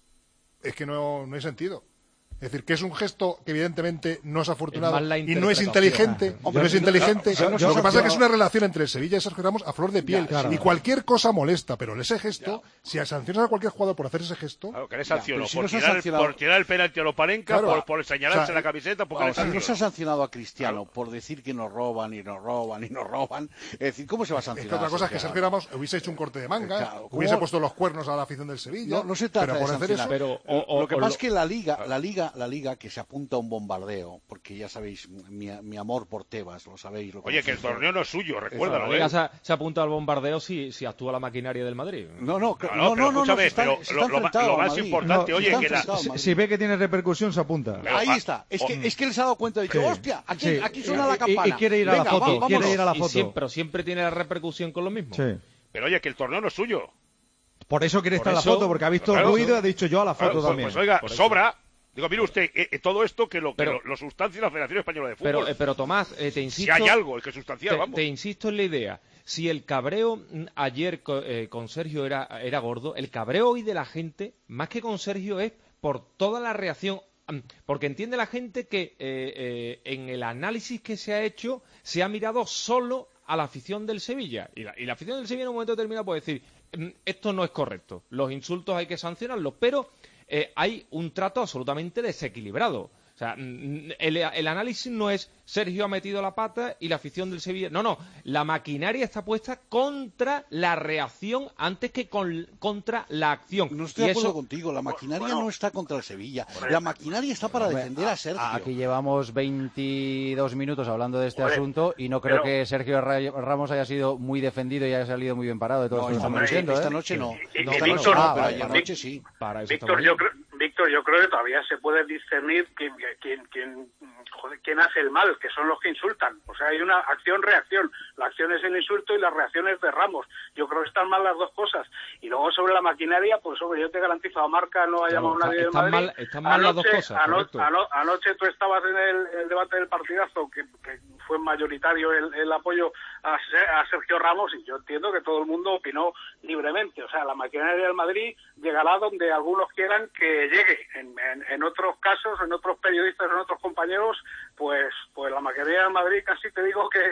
es que no, no hay sentido. Es decir, que es un gesto que evidentemente no es afortunado es y no es inteligente. Hombre, no es inteligente. yo, yo, lo yo, que pasa yo, es que es una relación entre el Sevilla y Sergio Ramos a flor de piel. Ya, claro. Y cualquier cosa molesta, pero ese gesto, ya. si sancionas a cualquier jugador por hacer ese gesto... Claro, que le sancionó. Si por, no se tirar, sancionado... por tirar el penalti a Loparenca, claro. por, por señalarse o sea, la camiseta, porque vamos, le si no se ha sancionó. sancionado a Cristiano claro. por decir que nos roban y nos roban y nos roban, es decir, ¿cómo se va a sancionar? Es que otra cosa es que Sergio Ramos hubiese hecho un corte de manga, claro, hubiese puesto los cuernos a la afición del Sevilla, no, no se trata pero por de hacer eso... Pero, o, o, lo que o, pasa lo... es que la Liga, la Liga, la Liga que se apunta a un bombardeo, porque ya sabéis mi, mi amor por Tebas, lo sabéis. Lo Oye, que el torneo no es suyo, recuérdalo. La Liga se, se apunta al bombardeo si, si actúa la maquinaria del Madrid. No, no, no, no, no, no, no, no están, pero lo, lo, lo más importante, no, oye, que la... si, si ve que tiene repercusión, se apunta. Pero, Ahí está, es que, es que les ha dado cuenta, de que, sí. hostia, aquí, sí. aquí suena la campana. Y, y quiere ir a Venga, la foto, va, quiere ir a la foto. Siempre, pero siempre tiene la repercusión con lo mismo. Sí. Pero oye, que el torneo no es suyo. Por eso quiere Por estar en la foto, porque ha visto el ruido y ha dicho yo a la foto claro, también. Pues, pues oiga, sobra... Digo, mire usted, eh, todo esto que lo, pero, que lo, lo sustancia la Federación Española de Fútbol. Pero, eh, pero Tomás, eh, te insisto... Si hay algo es que sustanciar, te, vamos. Te insisto en la idea. Si el cabreo ayer con, eh, con Sergio era, era gordo, el cabreo hoy de la gente, más que con Sergio, es por toda la reacción. Porque entiende la gente que eh, eh, en el análisis que se ha hecho se ha mirado solo a la afición del Sevilla. Y la, y la afición del Sevilla en un momento determinado puede decir, esto no es correcto, los insultos hay que sancionarlos, pero... Eh, hay un trato absolutamente desequilibrado. O sea, el, el análisis no es Sergio ha metido la pata y la afición del Sevilla. No, no. La maquinaria está puesta contra la reacción antes que con, contra la acción. No estoy y de acuerdo eso... contigo. La maquinaria bueno, no está contra el Sevilla. La maquinaria está para defender a Sergio. Aquí llevamos veintidós minutos hablando de este hombre, asunto y no creo pero... que Sergio Ramos haya sido muy defendido y haya salido muy bien parado de todo no, esto que estamos hombre, diciendo. Esta ¿eh? noche no. Y, no y, esta Víctor, noche no, ah, pero vale, ayer vale. noche sí. Para eso Víctor, yo creo, Víctor, yo creo que todavía se puede discernir quién, quién, quién, joder, quién hace el mal, que son los que insultan. O sea, hay una acción-reacción. La acción es el insulto y la reacción es de Ramos. Yo creo que están mal las dos cosas. Y luego sobre la maquinaria, pues sobre yo te garantizo, a Marca no ha claro, llamado nadie del están Madrid. Mal, están mal anoche, las dos cosas, ano, ano, anoche tú estabas en el, el debate del partidazo, que, que fue mayoritario el, el apoyo a, a Sergio Ramos, y yo entiendo que todo el mundo opinó libremente. O sea, la maquinaria del Madrid llegará donde algunos quieran que llegue. En, en, en otros casos, en otros periodistas, en otros compañeros, pues pues la maquinaria del Madrid casi te digo que,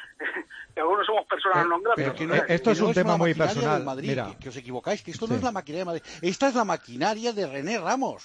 que algunos somos personas non gratas. Pero que no, esto es no un es tema muy personal. personal. Madrid, Mira. que, que os equivocáis, que esto sí. no es la maquinaria de Madrid. Esta es la maquinaria de René Ramos.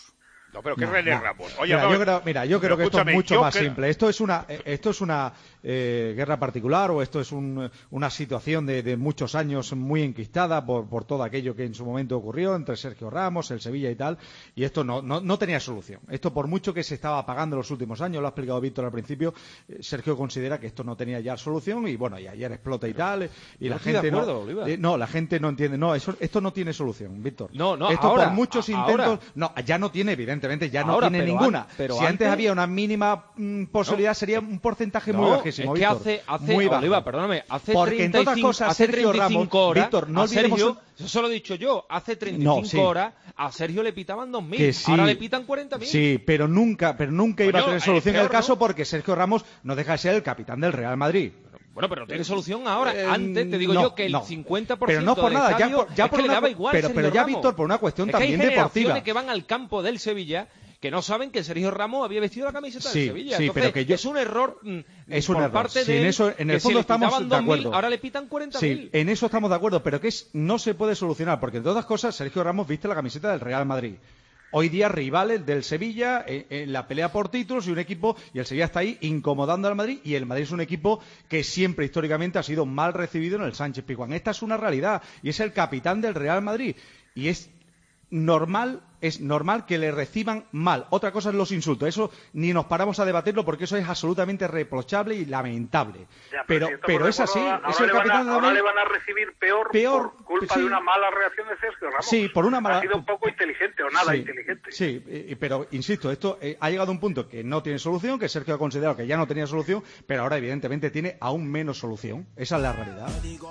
No, pero ¿qué No, René no. Ramos? Oye, mira, vamos- yo creo, mira, yo creo pero que esto es escúchame, mucho yo más creo- simple. Esto es una, eh, esto es una eh, guerra particular o esto es un- una situación de, de muchos años muy enquistada por, por todo aquello que en su momento ocurrió entre Sergio Ramos, el Sevilla y tal. Y esto no, no, no tenía solución. Esto, por mucho que se estaba pagando en los últimos años, lo ha explicado Víctor al principio, eh, Sergio considera que esto no tenía ya solución y bueno, y ayer explota y tal. eh, Y Yo la estoy de gente acuerdo, no, Oliva. eh, no, la gente no entiende. No, eso, esto no tiene solución, Víctor. No, no, esto ahora, por muchos a- intentos, ahora. no, ya no tiene, evidentemente, ya no Ahora, tiene pero ninguna. an- pero si antes, antes- había una mínima mm, posibilidad, sería un porcentaje muy No, bajísimo. es que Víctor, hace, hace muy bajo. Oliva, perdóname, hace Porque entre otras treinta y cinco, cosas, hace Sergio treinta y cinco Ramos, horas, Víctor, no a olvidemos Sergio, un- eso lo he dicho yo, hace treinta y cinco No, sí. horas a Sergio le pitaban dos mil, Que sí. ahora le pitan cuarenta mil. Sí, pero nunca, pero nunca iba a Coño, tener es solución peor, el caso ¿no? porque Sergio Ramos no deja de ser el capitán del Real Madrid. Bueno, pero no tiene solución ahora. Eh, Antes te digo no, yo que el no. cincuenta por Pero ciento no por del nada, ya estadio por, ya es por que le una, daba igual pero, Sergio pero ya Ramos. Víctor, por una cuestión Es que hay también generaciones deportiva. que van al campo del Sevilla que no saben que Sergio Ramos había vestido la camiseta Sí, del Sevilla. sí, Entonces, pero que yo- es un error mm, Es un por error. parte Sí, de en él, eso, en que el si fondo le estamos quitaban de dos mil, acuerdo. ahora le pitan cuarenta mil. Sí, en eso estamos de acuerdo, pero que es, no se puede solucionar, porque entre otras cosas, Sergio Ramos viste la camiseta del Real Madrid. Hoy día rivales del Sevilla en, en la pelea por títulos y un equipo, y el Sevilla está ahí incomodando al Madrid, y el Madrid es un equipo que siempre históricamente ha sido mal recibido en el Sánchez Pizjuán. Esta es una realidad, y es el capitán del Real Madrid, y es normal, es normal que le reciban mal. Otra cosa es los insultos, eso ni nos paramos a debatirlo porque eso es absolutamente reprochable y lamentable. Ya, pero si estamos pero de es así, acuerdo, ahora es el le van a- capitán del ahora Madrid. le van a recibir peor, Peor, por culpa sí. de una mala reacción de Sergio Ramos. Sí, por una mala- Ha sido un poco inteligente o nada Sí, inteligente. Sí, eh, pero insisto, esto eh, ha llegado a un punto que no tiene solución, que Sergio ha considerado que ya no tenía solución, pero ahora evidentemente tiene aún menos solución. Esa es la realidad.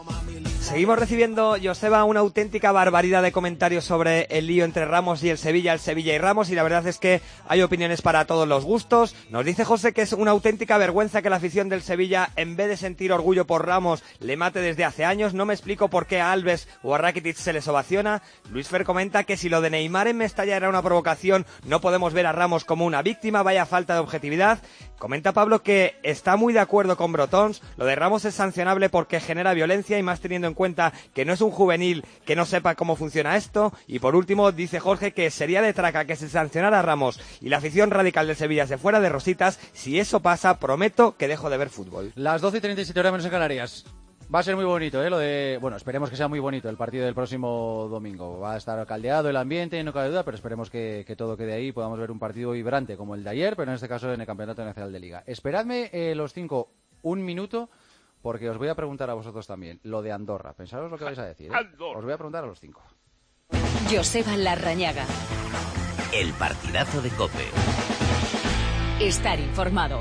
Seguimos recibiendo, Joseba, una auténtica barbaridad de comentarios sobre el lío entre Ramos y el Sevilla, el Sevilla y Ramos, y la verdad es que hay opiniones para todos los gustos. Nos dice José que es una auténtica vergüenza que la afición del Sevilla, en vez de sentir orgullo por Ramos, le mate desde hace años. No me explico por qué a Alves o a Rakitic se les ovaciona. Luis Fer comenta que si lo de Neymar en Mestalla era una provocación, no podemos ver a Ramos como una víctima, vaya falta de objetividad. Comenta Pablo que está muy de acuerdo con Brotons, lo de Ramos es sancionable porque genera violencia y más teniendo en cuenta que no es un juvenil que no sepa cómo funciona esto. Y por último dice Jorge que sería de traca que se sancionara a Ramos y la afición radical del Sevilla se fuera de rositas. Si eso pasa, prometo que dejo de ver fútbol. Las doce y treinta y siete horas menos en Canarias. Va a ser muy bonito, ¿eh? Lo de... Bueno, esperemos que sea muy bonito el partido del próximo domingo. Va a estar caldeado el ambiente, no cabe duda, pero esperemos que, que todo quede ahí y podamos ver un partido vibrante como el de ayer, pero en este caso en el Campeonato Nacional de Liga. Esperadme eh, los cinco un minuto, porque os voy a preguntar a vosotros también. Lo de Andorra. Pensaros lo que vais a decir, ¿eh? Os voy a preguntar a los cinco. Joseba Larrañaga. El partidazo de COPE. Estar informado.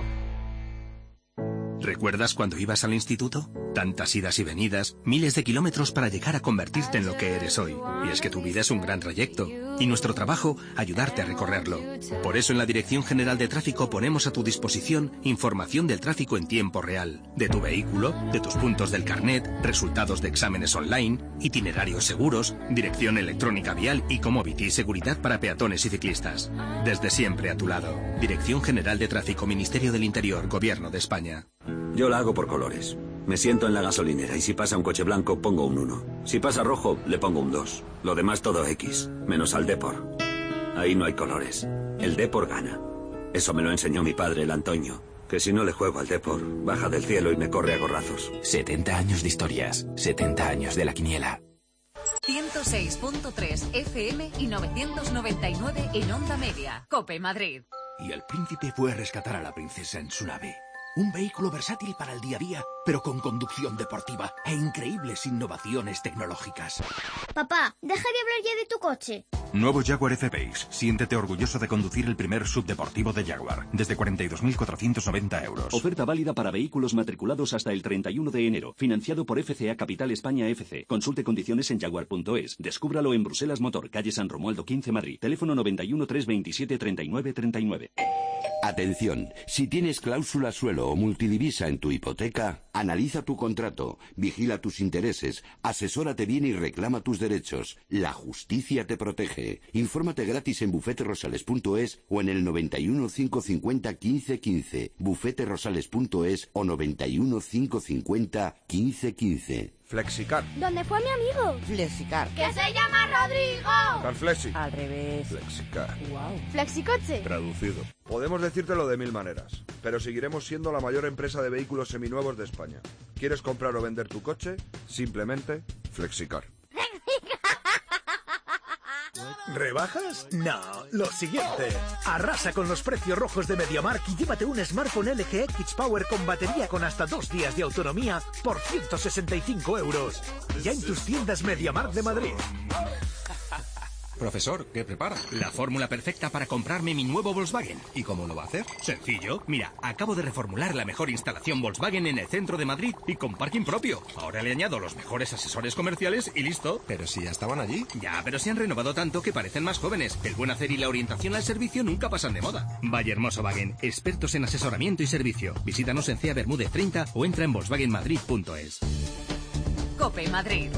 ¿Recuerdas cuando ibas al instituto? Tantas idas y venidas, miles de kilómetros para llegar a convertirte en lo que eres hoy. Y es que tu vida es un gran trayecto. Y nuestro trabajo, ayudarte a recorrerlo. Por eso en la Dirección General de Tráfico ponemos a tu disposición información del tráfico en tiempo real. De tu vehículo, de tus puntos del carnet, resultados de exámenes online, itinerarios seguros, dirección electrónica vial y Comovity seguridad para peatones y ciclistas. Desde siempre a tu lado. Dirección General de Tráfico, Ministerio del Interior, Gobierno de España. Yo la hago por colores. Me siento en la gasolinera y si pasa un coche blanco pongo un uno. Si pasa rojo le pongo un dos. Lo demás todo X, menos al Depor. Ahí no hay colores. El Depor gana. Eso me lo enseñó mi padre, el Antonio. Que si no le juego al Depor, baja del cielo y me corre a gorrazos. setenta años de historias, setenta años de la quiniela. ciento seis punto tres F M y novecientos noventa y nueve en Onda Media. COPE Madrid. Y el príncipe fue a rescatar a la princesa en su nave. Un vehículo versátil para el día a día, pero con conducción deportiva e increíbles innovaciones tecnológicas. Papá, deja de hablar ya de tu coche. Nuevo Jaguar F-Pace. Siéntete orgulloso de conducir el primer subdeportivo de Jaguar. Desde cuarenta y dos mil cuatrocientos noventa euros. Oferta válida para vehículos matriculados hasta el treinta y uno de enero. Financiado por F C A Capital España F C. Consulte condiciones en jaguar punto es. Descúbralo en Bruselas Motor, calle San Romualdo quince, Madrid. Teléfono noventa y uno, trescientos veintisiete, treinta y nueve, treinta y nueve. Atención, si tienes cláusula suelo o multidivisa en tu hipoteca, analiza tu contrato, vigila tus intereses, asesórate bien y reclama tus derechos. La justicia te protege. Infórmate gratis en bufete rosales punto es o en el noventa y uno, cinco cincuenta, quince quince, bufete rosales punto es o noventa y uno, cinco cincuenta, quince quince. Flexicar. ¿Dónde fue mi amigo? Flexicar. ¡Que se llama Rodrigo! Carflexi. Al revés. Flexicar. Wow. Flexicoche. Traducido. Podemos decírtelo de mil maneras, pero seguiremos siendo la mayor empresa de vehículos seminuevos de España. ¿Quieres comprar o vender tu coche? Simplemente Flexicar. ¿Rebajas? No, lo siguiente. Arrasa con los precios rojos de MediaMarkt y llévate un smartphone L G X Power con batería con hasta dos días de autonomía por ciento sesenta y cinco euros. Ya en tus tiendas MediaMarkt de Madrid. Profesor, ¿qué prepara? La fórmula perfecta para comprarme mi nuevo Volkswagen. ¿Y cómo lo va a hacer? Sencillo. Mira, acabo de reformular la mejor instalación Volkswagen en el centro de Madrid y con parking propio. Ahora le añado los mejores asesores comerciales y listo. Pero si ya estaban allí. Ya, pero se han renovado tanto que parecen más jóvenes. El buen hacer y la orientación al servicio nunca pasan de moda. Valle Hermoso Wagen, expertos en asesoramiento y servicio. Visítanos en C A Bermúdez treinta o entra en volkswagen madrid punto es. COPE Madrid.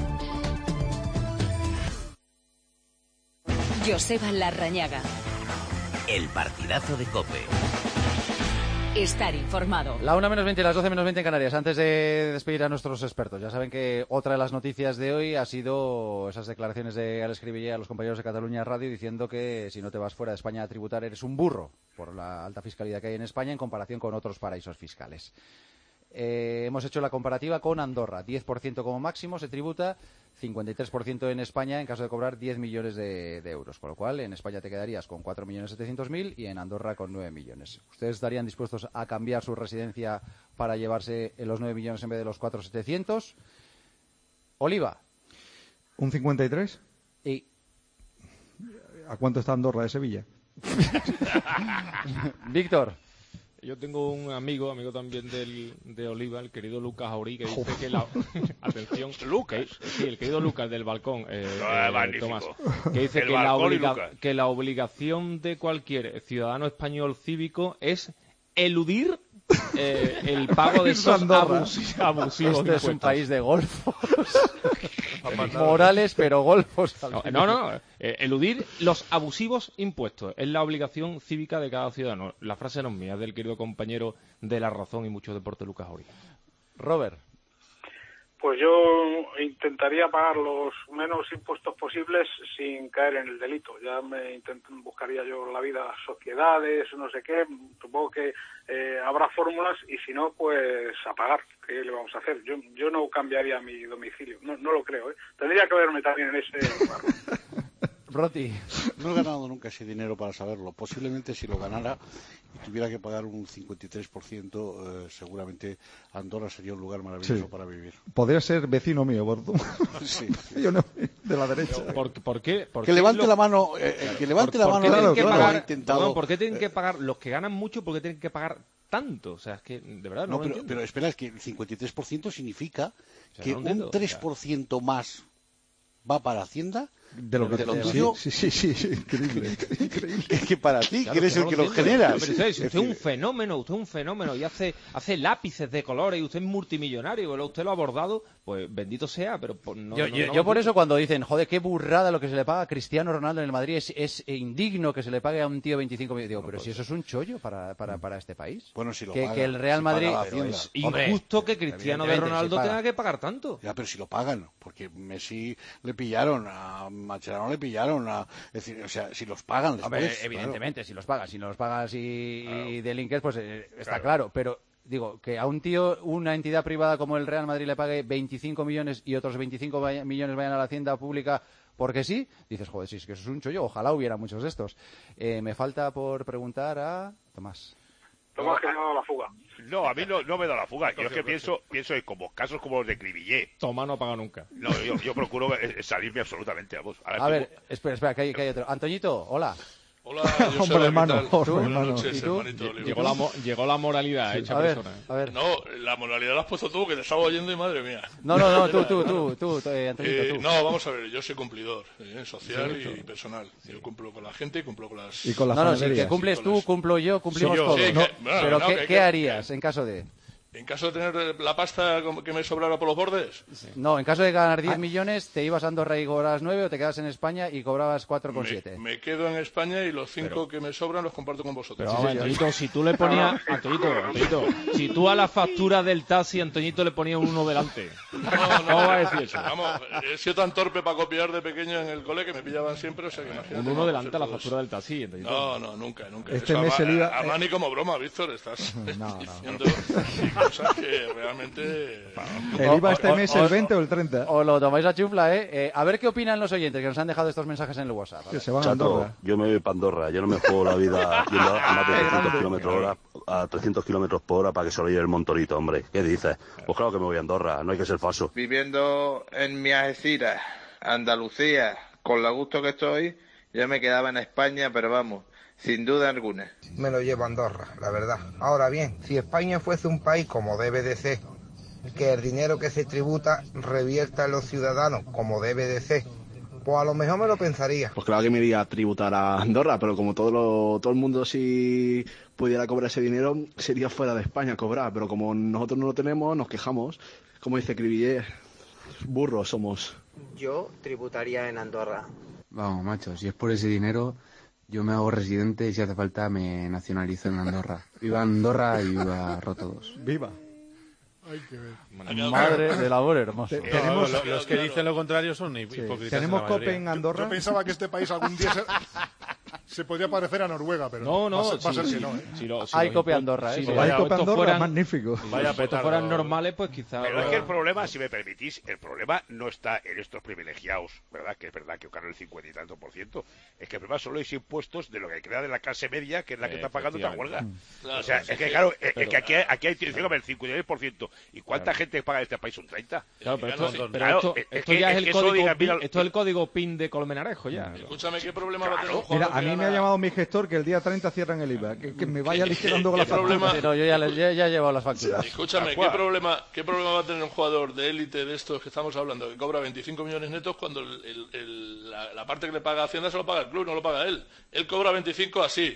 Joseba Larrañaga. El partidazo de COPE. Estar informado. La una menos veinte y las doce menos veinte en Canarias. Antes de despedir a nuestros expertos, ya saben que otra de las noticias de hoy ha sido esas declaraciones de Alex Cribillé a los compañeros de Cataluña Radio diciendo que si no te vas fuera de España a tributar eres un burro por la alta fiscalidad que hay en España en comparación con otros paraísos fiscales. Eh, hemos hecho la comparativa con Andorra, diez por ciento como máximo se tributa, cincuenta y tres por ciento en España en caso de cobrar diez millones de, de euros, con lo cual en España te quedarías con cuatro millones setecientos mil y en Andorra con nueve millones. ¿Ustedes estarían dispuestos a cambiar su residencia para llevarse los nueve millones en vez de los cuatro millones setecientos mil? Oliva. ¿Un cincuenta y tres? ¿Y a cuánto está Andorra de Sevilla? Víctor. Yo tengo un amigo, amigo también del, de Oliva, el querido Lucas Aurí, que dice que la... Atención. Lucas. Sí, el querido Lucas del balcón, eh, Ah, eh, magnífico. Tomás. Que dice El que la, balcón y obliga- Lucas. que la obligación de cualquier ciudadano español cívico es eludir eh, el pago de esos Andorra. abus- abusivos Este es un impuestos. país de golfos. Morales, pero golfos. al No, final. no, no. Eh, eludir los abusivos impuestos es la obligación cívica de cada ciudadano. La frase no es mía, es del querido compañero de La Razón y Mucho Deporte, Lucas Aurí. Robert. Pues yo intentaría pagar los menos impuestos posibles sin caer en el delito. Ya me intent- buscaría yo la vida, sociedades, no sé qué. Supongo que eh, habrá fórmulas y si no, pues a pagar. ¿Qué le vamos a hacer? Yo yo no cambiaría mi domicilio. No, no lo creo, ¿eh? Tendría que verme también en ese lugar. Roti. No he ganado nunca ese dinero para saberlo. Posiblemente si lo ganara y tuviera que pagar un cincuenta y tres por ciento, eh, seguramente Andorra sería un lugar maravilloso Sí. para vivir. Podría ser vecino mío, Bordo. Sí. Yo no, de la derecha. ¿Por, por qué? ¿Por Que qué levante lo- la mano, eh, eh, que levante ¿Por- la por mano qué tienen el que que lo pagar- ha intentado. perdón, ¿por qué tienen que pagar los que ganan mucho? ¿Por qué tienen que pagar tanto? O sea, es que de verdad no, No, lo pero, entiendo. pero espera, es que el cincuenta y tres por ciento significa sea, que no lo entiendo, un tres por ciento más va para Hacienda. De lo que de lo sí, tuyo. sí, sí, sí, sí, increíble, increíble. Es que para ti, Claro, que eres no el que lo entiendo. generas. Pero usted, si Es usted es un decir, fenómeno, usted es un fenómeno y hace, hace lápices de colores y usted es multimillonario, ¿verdad? Usted lo ha abordado, pues bendito sea, pero por- no, yo no- yo- no yo por entiendo. eso cuando dicen, joder, qué burrada lo que se le paga a Cristiano Ronaldo en el Madrid, es, es indigno que se le pague a un tío veinticinco millones. Digo, pero si eso es un chollo para, para, para este país. Bueno, si lo que, paga, que el Real si paga Madrid... la Hacienda. Es Hombre, injusto que Cristiano de evidentemente, Ronaldo si paga. tenga que pagar tanto. Ya, pero si lo pagan, porque Messi le pillaron, a Mascherano le pillaron, a, es decir, o sea, si los pagan después. Hombre, claro. evidentemente, si los pagas, si no los pagas y, y delinques, pues eh, está claro. Pero digo, que a un tío, una entidad privada como el Real Madrid le pague veinticinco millones y otros veinticinco vaya- millones vayan a la hacienda pública porque sí, dices, joder, sí, es que eso es un chollo, ojalá hubiera muchos de estos. Eh, me falta por preguntar a Tomás. Tomás, que me ha dado la fuga. No, a mí no, no me da la fuga. Yo es que pienso, pienso en como casos como los de Cribillé. Tomás no paga nunca. No, yo, yo procuro eh, salirme absolutamente a vos. Ahora A tú- ver, espera, espera, que hay, que hay otro. Antoñito, hola. Hola, Joseba, Hombre, ¿qué hermano, tal? hombre, Buenas hermano. noches, ¿Y tú? hermanito Oliver. Llegó la, mo- llegó la moralidad hecha A ver, persona. ¿eh? a ver. No, la moralidad la has puesto tú, que te estaba oyendo y madre mía. No, no, no, tú, tú, tú, tú, tú, eh, Antoñito, Eh, tú. no, vamos a ver, yo soy cumplidor, eh, social Sí, y personal. Yo cumplo con la gente y cumplo con las... Y con las No, no, si panaderías. que cumples Sí, con tú, las- cumplo yo, cumplimos Sí, yo, todos. sí, ¿no? que- bueno, Pero no, ¿qué, que- qué que- harías en caso de...? En caso de tener la pasta que me sobrara por los bordes. No, en caso de ganar diez Ah. millones, te ibas a Andorra y cobrabas nueve o te quedas en España y cobrabas cuatro coma siete. Me, me quedo en España y los cinco que me sobran los comparto con vosotros. Pero vamos, Antoñito, si tú le ponías... Antoñito, Antoñito, si tú a la factura del taxi, Antoñito, le ponías un uno delante. No, no, ¿Cómo va a decir eso? Vamos, he sido tan torpe para copiar de pequeño en el cole que me pillaban siempre, o sea que imagínate. Un uno no, delante a la todos. factura del taxi, Antoñito. No, no, nunca, nunca. Este Eso mes a, el I V A- a, a Mani como broma, Víctor, estás No, no. diciendo cosas que realmente... ¿El I V A este mes el veinte o el treinta? O lo tomáis a chufla, ¿eh? Eh, A ver qué opinan los oyentes que nos han dejado estos mensajes en el WhatsApp. A ver. Se van a Chato, Andorra. yo me voy para Andorra, yo no me juego la vida yendo a más de trescientos kilómetros hora, a trescientos kilómetros por hora para que se lo lleve el montorito, hombre. ¿Qué dices? Pues claro que me voy a Andorra, no hay que ser falso. Viviendo en mi Algeciras, Andalucía, con lo gusto que estoy, yo me quedaba en España, pero vamos, sin duda alguna. Me lo llevo a Andorra, la verdad. Ahora bien, si España fuese un país como debe de ser, que el dinero que se tributa revierta en los ciudadanos como debe de ser, pues a lo mejor me lo pensaría. Pues claro que me iría a tributar a Andorra, pero como todo lo, todo el mundo si pudiera cobrar ese dinero, sería fuera de España a cobrar, pero como nosotros no lo tenemos, nos quejamos. Como dice Cribillé, burros somos. Yo tributaría en Andorra. Vamos, macho, si es por ese dinero, yo me hago residente y si hace falta me nacionalizo en Andorra. Viva Andorra y viva Rotodos. ¡Viva! Hay que ver. Madre del amor hermoso. No, tenemos, lo- los que dicen lo contrario son hip- Sí. hipócritas. ¿Tenemos en la COPE mayoría. en Andorra? Yo pensaba que este país algún día se, se podría parecer a Noruega, pero No, no, va a ser, va a ser sí, que sí. no, ¿eh? Si lo- si Hay los copia impu- Andorra, ¿eh? si Sí, los vaya impuestos copia Andorra, fueran- magnífico. si los Vaya impuestos petardo. fueran normales, pues quizá... Pero es que el problema, si me permitís, el problema no está en estos privilegiados, ¿verdad? Que es verdad que ganan el cincuenta y tanto por ciento. Es que el problema son los impuestos de lo que crea de la clase media, que es la que está pagando esta huelga. Claro, O sea, sí, es que sí. claro, es Pero- que aquí, hay- aquí hay dígame, el cincuenta y nueve por ciento. ¿Y cuánta gente paga en este país? ¿Un treinta? Claro, pero esto, pero Claro, esto, es esto que- ya es, es el que eso código diga, PIN, mira- esto es el código PIN de Colmenarejo ya. Escúchame, ¿qué problema va a tener un Mira, jugador a que mí me ha gana- llamado mi gestor que el día treinta cierran el I V A. Que, que me vaya liquidando con la ¿Qué problema? factura. No, yo ya, le- ya, ya he llevado las facturas. Escúchame, Tal ¿qué cual. problema, ¿qué problema va a tener un jugador de élite de estos que estamos hablando, que cobra veinticinco millones netos cuando el- el- el- la, la parte que le paga Hacienda se lo paga el club, no lo paga él? Él cobra veinticinco así,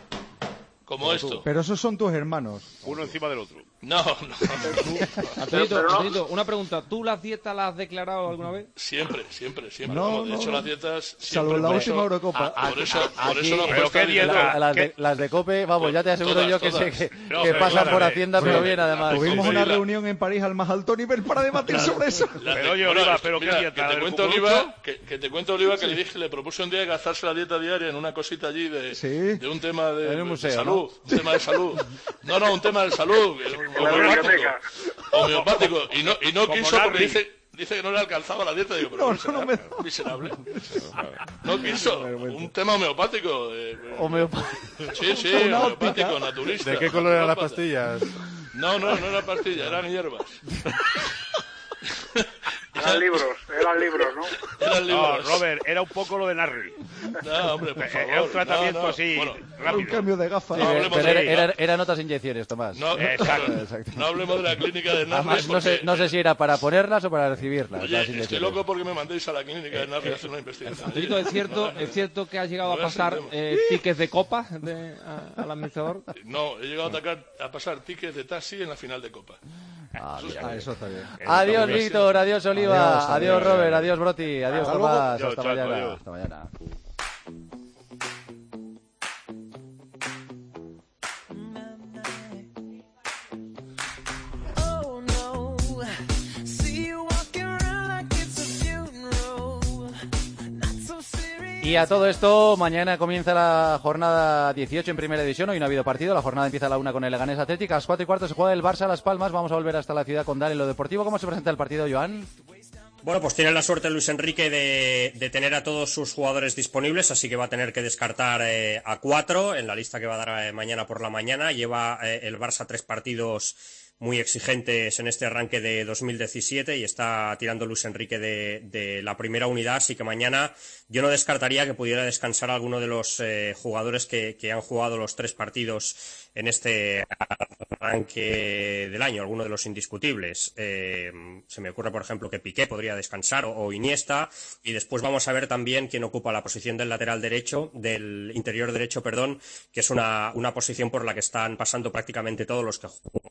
como esto. Pero esos son tus hermanos. Uno encima del otro. No, no. Antonito, Pero no- Antonito, una pregunta. ¿Tú las dietas las has declarado alguna vez? Siempre, siempre, siempre. No, Vamos, de no, hecho, no. las dietas... Salvo siempre en la por última eso- Eurocopa. Por eso, por Aquí- eso no pero cuesta qué ni dieta, nada. las, de, las de COPE, vamos, ya te aseguro Todas, yo que, todas. sé que, No, que pero pasan claro, por eh, Hacienda, sí. pero bien, además. Tuvimos Sí, una sí, la- reunión en París al más alto nivel para debatir sobre eso. La- Pero oye, bueno, Oliva, es- pero qué mira, dieta, que te ¿el cuento, cucurucho? Oliva, que, que te cuento, Oliva, que le dije, le propuse un día gastarse la dieta diaria en una cosita allí de, de un tema de, En un museo, de salud, ¿no? un tema de salud. No, no, un tema de salud. En la biblioteca. Homeopático. Y no, y no Como quiso porque Nardi. dice, dice que no le alcanzaba la dieta. Digo, pero miserable, miserable. No quiso. Un tema homeopático. eh, Homeopático. Sí, sí, Una homeopático, óptica. naturista. ¿De qué color eran las Homeópata. pastillas? No, no, no era pastilla, eran hierbas. Eran libros, eran libros, ¿no? Eran No, libros. Robert, era un poco lo de Narri. No, hombre, por favor. Era un tratamiento No, no. así, Bueno, Un rápido. cambio de gafas. Sí, No hablemos pero de era, ella. era- eran otras inyecciones, Tomás. No, Exacto. Exacto. no hablemos de la clínica de Narri. Además, no sé, porque- no sé si era para ponerlas o para recibirlas. Oye, las estoy inyecciones. loco porque me mandéis a la clínica de Narri a hacer una investigación. Antonito, ¿es cierto, ¿es cierto que has llegado a No, pasar ese tema. eh, tickets de copa de- a- al administrador? No, he llegado a, atacar, a pasar tickets de taxi en la final de Copa. Ah, mira. Ah, eso está bien. Adiós, Víctor. Adiós, Oliva. Adiós, Adiós, adiós. Robert. Adiós, Broti. Adiós, Hasta luego. Tomás. Chao, Hasta chao, mañana. adiós. Hasta mañana. Y a todo esto, mañana comienza la jornada dieciocho en Primera División. Hoy no ha habido partido. La jornada empieza a la una con el Leganés Atlético. A las cuatro y cuarto se juega el Barça a Las Palmas. Vamos a volver hasta la ciudad condal en lo deportivo. ¿Cómo se presenta el partido, Joan? Bueno, pues tiene la suerte Luis Enrique de, de tener a todos sus jugadores disponibles, así que va a tener que descartar eh, a cuatro en la lista que va a dar eh, mañana por la mañana. Lleva eh, el Barça tres partidos muy exigentes en este arranque de dos mil diecisiete y está tirando Luis Enrique de, de la primera unidad, así que mañana yo no descartaría que pudiera descansar alguno de los eh, jugadores que, que han jugado los tres partidos en este arranque del año, alguno de los indiscutibles. Eh, se me ocurre, por ejemplo, que Piqué podría descansar o, o Iniesta, y después vamos a ver también quién ocupa la posición del lateral derecho, del interior derecho, perdón, que es una, una posición por la que están pasando prácticamente todos los que jugó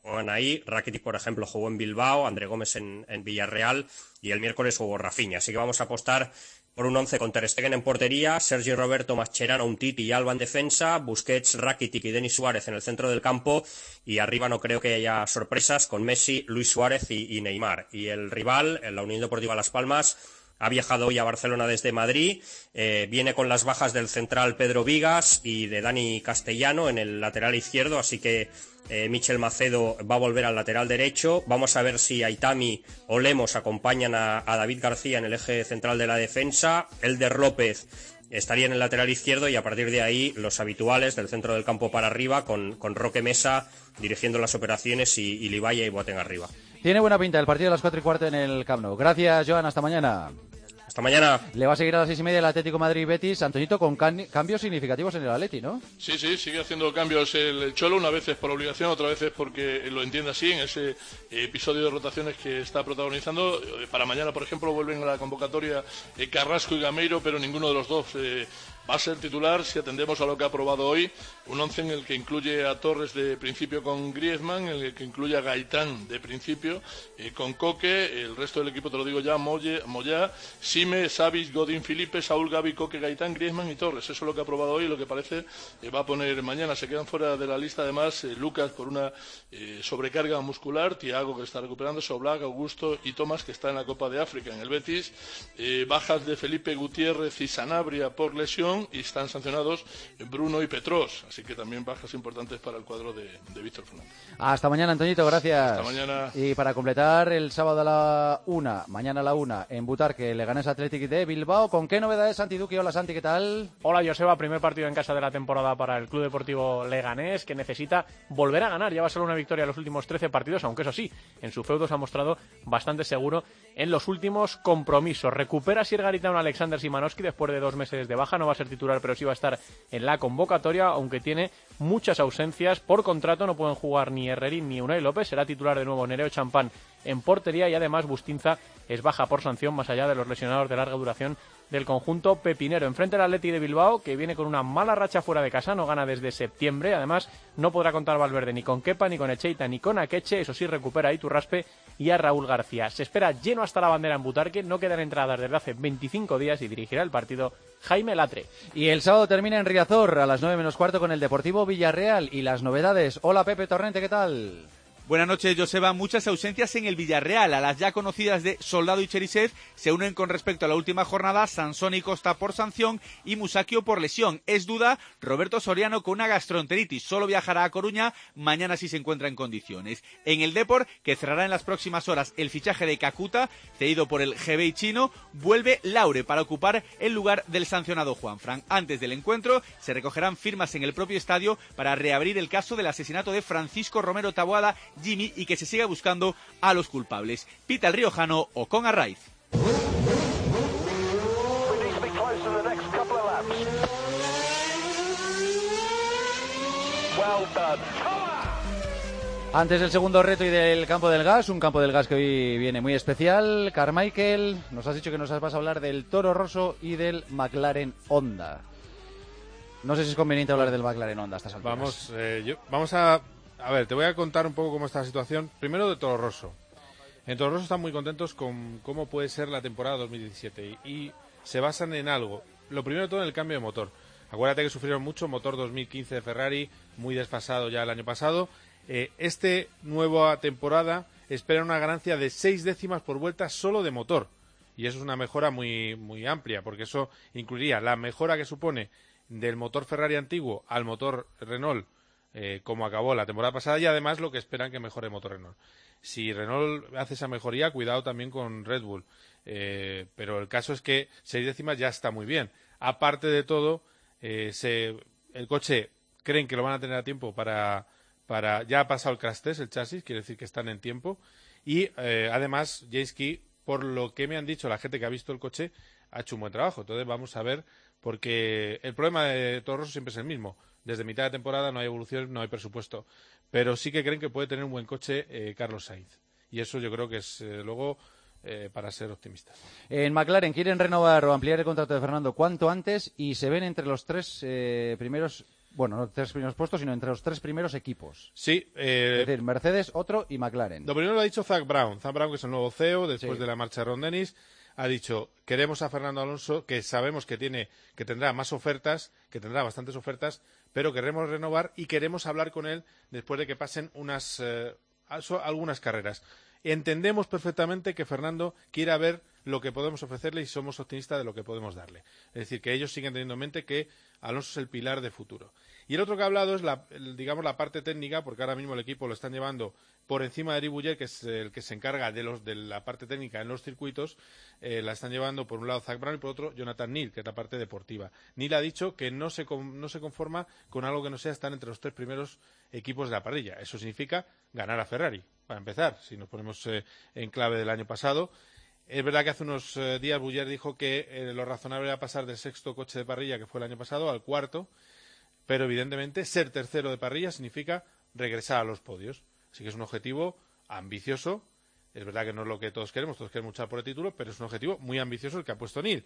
juegan ahí. Rakitic, por ejemplo, jugó en Bilbao, André Gómez en, en Villarreal y el miércoles jugó Rafinha. Así que vamos a apostar por un once con Ter Stegen en portería, Sergi Roberto, Mascherano, Umtiti y Alba en defensa, Busquets, Rakitic y Denis Suárez en el centro del campo, y arriba no creo que haya sorpresas con Messi, Luis Suárez y, y Neymar. Y el rival, la Unión Deportiva Las Palmas, ha viajado hoy a Barcelona desde Madrid, eh, viene con las bajas del central Pedro Vigas y de Dani Castellano en el lateral izquierdo, así que eh, Michel Macedo va a volver al lateral derecho. Vamos a ver si Aitami o Lemos acompañan a, a David García en el eje central de la defensa. Elder López estaría en el lateral izquierdo y a partir de ahí los habituales del centro del campo para arriba con, con Roque Mesa dirigiendo las operaciones y, y Libaya y Boateng arriba. Tiene buena pinta el partido de las cuatro y cuarto en el Camp Nou. Gracias, Joan. Hasta mañana. Hasta mañana. Le va a seguir a las seis y media el Atlético Madrid-Betis. Antoñito, con can- cambios significativos en el Atleti, ¿no? Sí, sí, sigue haciendo cambios el Cholo, una vez es por obligación, otra vez es porque lo entiende así, en ese episodio de rotaciones que está protagonizando. Para mañana, por ejemplo, vuelven a la convocatoria eh, Carrasco y Gameiro, pero ninguno de los dos eh, va a ser titular si atendemos a lo que ha aprobado hoy. Un once en el que incluye a Torres de principio con Griezmann, en el que incluye a Gaitán de principio, eh, con Coque, el resto del equipo te lo digo ya, Molle, Moyá, Sime, Savic, Godín, Filipe, Saúl, Gavi, Coque, Gaitán, Griezmann y Torres. Eso es lo que ha aprobado hoy y lo que parece eh, va a poner mañana. Se quedan fuera de la lista además eh, Lucas por una eh, sobrecarga muscular, Thiago que está recuperando, Oblak, Augusto y Tomás que está en la Copa de África en el Betis, eh, bajas de Felipe Gutiérrez y Sanabria por lesión y están sancionados Bruno y Petros, así que también bajas importantes para el cuadro de, de Víctor Fernández. Hasta mañana, Antoñito, gracias. Hasta mañana. Y para completar el sábado a la una, mañana a la una, en Butarque, Leganés Athletic de Bilbao. ¿Con qué novedades, Santi Duque? Hola, Santi, ¿qué tal? Hola, Joseba, primer partido en casa de la temporada para el Club Deportivo Leganés, que necesita volver a ganar. Ya va a ser una victoria en los últimos trece partidos, aunque eso sí, en su feudo se ha mostrado bastante seguro en los últimos compromisos. Recupera Sir Garitano Alexander Simanowski después de dos meses de baja, no va a ser titular, pero sí va a estar en la convocatoria, aunque tiene muchas ausencias. Por contrato no pueden jugar ni Herrerín ni Unai López, será titular de nuevo Nereo Champán en portería y además Bustinza es baja por sanción, más allá de los lesionados de larga duración del conjunto pepinero. Enfrente al Atleti de Bilbao, que viene con una mala racha fuera de casa, no gana desde septiembre, además no podrá contar Valverde ni con Kepa, ni con Echeita, ni con Akeche, eso sí recupera a Iturraspe y a Raúl García. Se espera lleno hasta la bandera en Butarque, no quedan entradas desde hace veinticinco días y dirigirá el partido Jaime Latre. Y el sábado termina en Riazor a las nueve menos cuarto con el Deportivo Villarreal y las novedades. Hola Pepe Torrente, ¿qué tal? Buenas noches, Joseba. Muchas ausencias en el Villarreal. A las ya conocidas de Soldado y Cherisev se unen con respecto a la última jornada Sansón y Costa por sanción y Musacchio por lesión. Es duda Roberto Soriano con una gastroenteritis. Solo viajará a Coruña mañana si se encuentra en condiciones. En el Depor, que cerrará en las próximas horas el fichaje de Kakuta, cedido por el G B I chino, vuelve Laure para ocupar el lugar del sancionado Juanfran. Antes del encuentro se recogerán firmas en el propio estadio para reabrir el caso del asesinato de Francisco Romero Taboada Jimmy y que se siga buscando a los culpables. Pita el riojano o con Arraiz. Antes del segundo reto y del campo del gas, un campo del gas que hoy viene muy especial. Carmichael, nos has dicho que nos vas a hablar del Toro Rosso y del McLaren Honda. No sé si es conveniente hablar del McLaren Honda a estas alturas. Vamos, eh, yo, vamos a... A ver, te voy a contar un poco cómo está la situación. Primero de Toro Rosso. En Toro Rosso están muy contentos con cómo puede ser la temporada dos mil diecisiete y, y se basan en algo. Lo primero de todo en el cambio de motor. Acuérdate que sufrieron mucho, motor dos mil quince de Ferrari, muy desfasado ya el año pasado. Eh, este nueva temporada espera una ganancia de seis décimas por vuelta solo de motor. Y eso es una mejora muy, muy amplia, porque eso incluiría la mejora que supone del motor Ferrari antiguo al motor Renault, Eh, como acabó la temporada pasada, y además lo que esperan que mejore el motor Renault. Si Renault hace esa mejoría, cuidado también con Red Bull, eh, pero el caso es que seis décimas ya está muy bien. Aparte de todo, eh, se, el coche creen que lo van a tener a tiempo para, para ya ha pasado el crash test, el chasis, quiere decir que están en tiempo, y eh, además James Key, por lo que me han dicho la gente que ha visto el coche, ha hecho un buen trabajo. Entonces vamos a ver, porque el problema de Toro Rosso siempre es el mismo. Desde mitad de temporada no hay evolución, no hay presupuesto. Pero sí que creen que puede tener un buen coche eh, Carlos Sainz. Y eso yo creo que es eh, luego eh, para ser optimistas. En McLaren quieren renovar o ampliar el contrato de Fernando cuanto antes y se ven entre los tres eh, primeros Bueno, no tres primeros puestos, sino entre los tres primeros equipos. Sí. Eh, es decir, Mercedes, otro y McLaren. Lo primero lo ha dicho Zak Brown. Zak Brown, que es el nuevo C E O, después Sí. de la marcha de Ron Dennis, ha dicho, queremos a Fernando Alonso, que sabemos que tiene, que tendrá más ofertas, que tendrá bastantes ofertas, pero queremos renovar y queremos hablar con él después de que pasen unas eh, algunas carreras. Entendemos perfectamente que Fernando quiera ver lo que podemos ofrecerle y somos optimistas de lo que podemos darle. Es decir, que ellos siguen teniendo en mente que Alonso es el pilar de futuro. Y el otro que ha hablado es, la, el, digamos, la parte técnica, porque ahora mismo el equipo lo están llevando por encima de Eric Bouyer, que es el que se encarga de, los, de la parte técnica en los circuitos. Eh, la están llevando por un lado Zak Brown y por otro Jonathan Neal, que es la parte deportiva. Neal ha dicho que no se, no se conforma con algo que no sea estar entre los tres primeros equipos de la parrilla. Eso significa ganar a Ferrari, para empezar, si nos ponemos eh, en clave del año pasado. Es verdad que hace unos eh, días Bouyer dijo que eh, lo razonable era pasar del sexto coche de parrilla, que fue el año pasado, al cuarto, pero evidentemente ser tercero de parrilla significa regresar a los podios. Así que es un objetivo ambicioso. Es verdad que no es lo que todos queremos, todos queremos luchar por el título, pero es un objetivo muy ambicioso el que ha puesto Neal.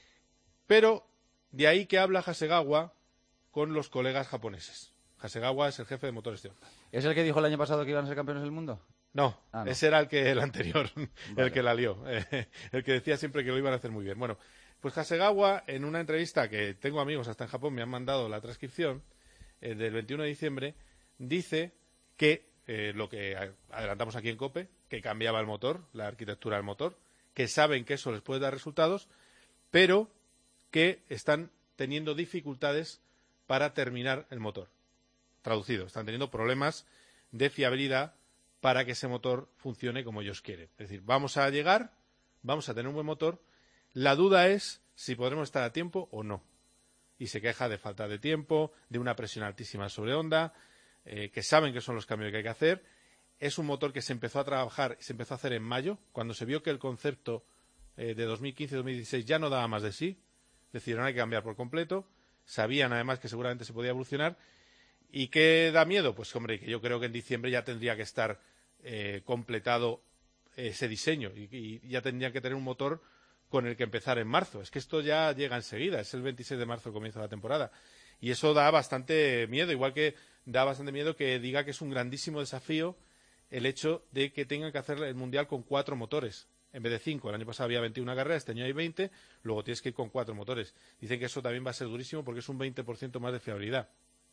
Pero de ahí que habla Hasegawa con los colegas japoneses. Hasegawa es el jefe de motores de Honda. ¿Es el que dijo el año pasado que iban a ser campeones del mundo? No, ah, no. ese era el que el anterior, vale. el que la lió, eh, el que decía siempre que lo iban a hacer muy bien. Bueno, pues Hasegawa, en una entrevista que tengo amigos hasta en Japón, me han mandado la transcripción eh, del veintiuno de diciembre, dice que eh, lo que adelantamos aquí en COPE, que cambiaba el motor, la arquitectura del motor, que saben que eso les puede dar resultados, pero que están teniendo dificultades para terminar el motor. Traducido, están teniendo problemas de fiabilidad para que ese motor funcione como ellos quieren. Es decir, vamos a llegar, vamos a tener un buen motor, la duda es si podremos estar a tiempo o no. Y se queja de falta de tiempo, de una presión altísima sobre Honda, eh, que saben que son los cambios que hay que hacer. Es un motor que se empezó a trabajar, se empezó a hacer en mayo, cuando se vio que el concepto eh, de dos mil quince dos mil dieciséis ya no daba más de sí. Decidieron hay que cambiar por completo. Sabían además que seguramente se podía evolucionar. ¿Y qué da miedo? Pues hombre, que yo creo que en diciembre ya tendría que estar eh, completado ese diseño y, y ya tendrían que tener un motor con el que empezar en marzo. Es que esto ya llega enseguida, es el veintiséis de marzo el comienzo de la temporada. Y eso da bastante miedo, igual que da bastante miedo que diga que es un grandísimo desafío el hecho de que tengan que hacer el Mundial con cuatro motores en vez de cinco. El año pasado había veintiuna carreras, este año hay veinte, luego tienes que ir con cuatro motores. Dicen que eso también va a ser durísimo porque es un veinte por ciento más de fiabilidad.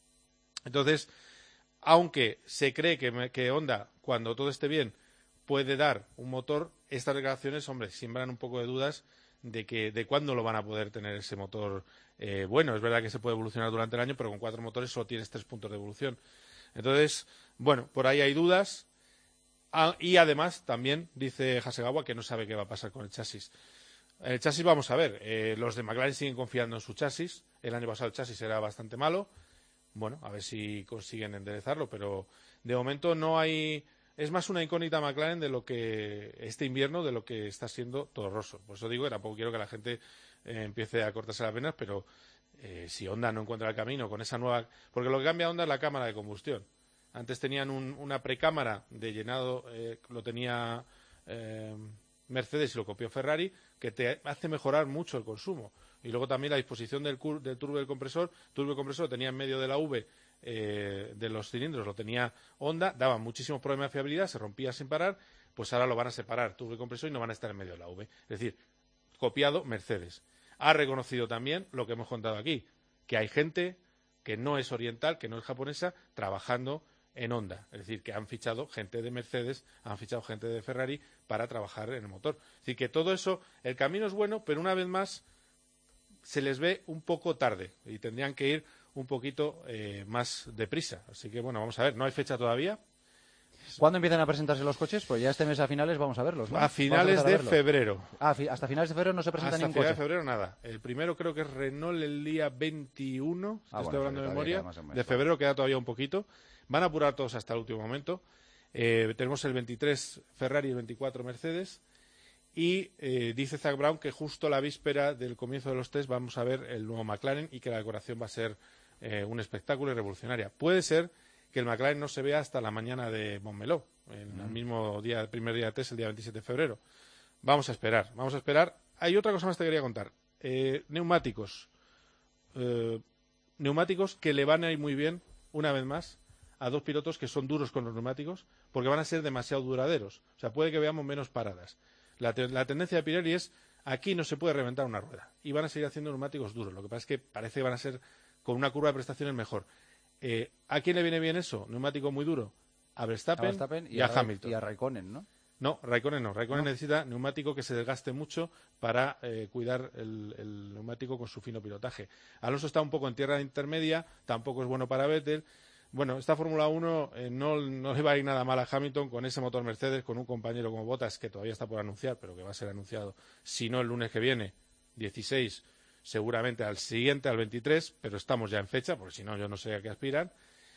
Entonces, aunque se cree que, que Honda, cuando todo esté bien, puede dar un motor, estas declaraciones, hombre, siembran un poco de dudas de que de cuándo lo van a poder tener ese motor eh, bueno. Es verdad que se puede evolucionar durante el año, pero con cuatro motores solo tienes tres puntos de evolución. Entonces, bueno, por ahí hay dudas. Ah, y además, también dice Hasegawa que no sabe qué va a pasar con el chasis. El chasis, vamos a ver, eh, los de McLaren siguen confiando en su chasis. El año pasado el chasis era bastante malo. Bueno, a ver si consiguen enderezarlo, pero de momento no hay... Es más una incógnita McLaren de lo que este invierno, de lo que está siendo Toro Rosso. Por eso digo que tampoco quiero que la gente eh, empiece a cortarse las venas, pero eh, si Honda no encuentra el camino con esa nueva... Porque lo que cambia Honda es la cámara de combustión. Antes tenían un, una precámara de llenado, eh, lo tenía eh, Mercedes y lo copió Ferrari, que te hace mejorar mucho el consumo. Y luego también la disposición del, del turbo del compresor. El turbo del compresor lo tenía en medio de la V eh, de los cilindros, lo tenía Honda, daba muchísimos problemas de fiabilidad, se rompía sin parar, pues ahora lo van a separar turbo y compresor y no van a estar en medio de la V. Es decir, copiado Mercedes. Ha reconocido también lo que hemos contado aquí, que hay gente que no es oriental, que no es japonesa, trabajando en Honda. Es decir, que han fichado gente de Mercedes, han fichado gente de Ferrari para trabajar en el motor. Es decir, que todo eso, el camino es bueno, pero una vez más se les ve un poco tarde y tendrían que ir un poquito eh, más deprisa. Así que, bueno, vamos a ver, no hay fecha todavía. ¿Cuándo empiezan a presentarse los coches? Pues ya este mes a finales vamos a verlos, ¿no? A finales a de febrero. Ah, fi hasta finales de febrero no se presenta hasta ningún coche. Hasta finales de febrero nada. El primero creo que es Renault el día veintiuno, ah, estoy bueno, hablando de memoria. Mes, de febrero queda todavía un poquito. Van a apurar todos hasta el último momento. Eh, tenemos el veintitrés Ferrari y el veinticuatro Mercedes. Y eh, dice Zak Brown que justo a la víspera del comienzo de los test vamos a ver el nuevo McLaren y que la decoración va a ser eh, un espectáculo y revolucionaria. Puede ser que el McLaren no se vea hasta la mañana de Montmeló, en el mismo día, el primer día de test, el día veintisiete de febrero. Vamos a esperar, vamos a esperar. Hay otra cosa más que te quería contar. Eh, neumáticos. Eh, neumáticos que le van a ir muy bien, una vez más, a dos pilotos que son duros con los neumáticos, porque van a ser demasiado duraderos. O sea, puede que veamos menos paradas. La, te la tendencia de Pirelli es, aquí no se puede reventar una rueda, y van a seguir haciendo neumáticos duros. Lo que pasa es que parece que van a ser con una curva de prestaciones mejor. Eh, ¿A quién le viene bien eso? Neumático muy duro. A Verstappen, a Verstappen y, y a, a Hamilton. Y a Raikkonen, ¿no? No, Raikkonen no. Raikkonen no. necesita neumático que se desgaste mucho para eh, cuidar el, el neumático con su fino pilotaje. Alonso está un poco en tierra intermedia, tampoco es bueno para Vettel. Bueno, esta Fórmula uno eh, no, no le va a ir nada mal a Hamilton con ese motor Mercedes, con un compañero como Bottas, que todavía está por anunciar, pero que va a ser anunciado, si no el lunes que viene, dieciséis, seguramente al siguiente, al veintitrés, pero estamos ya en fecha, porque si no yo no sé a qué aspiran.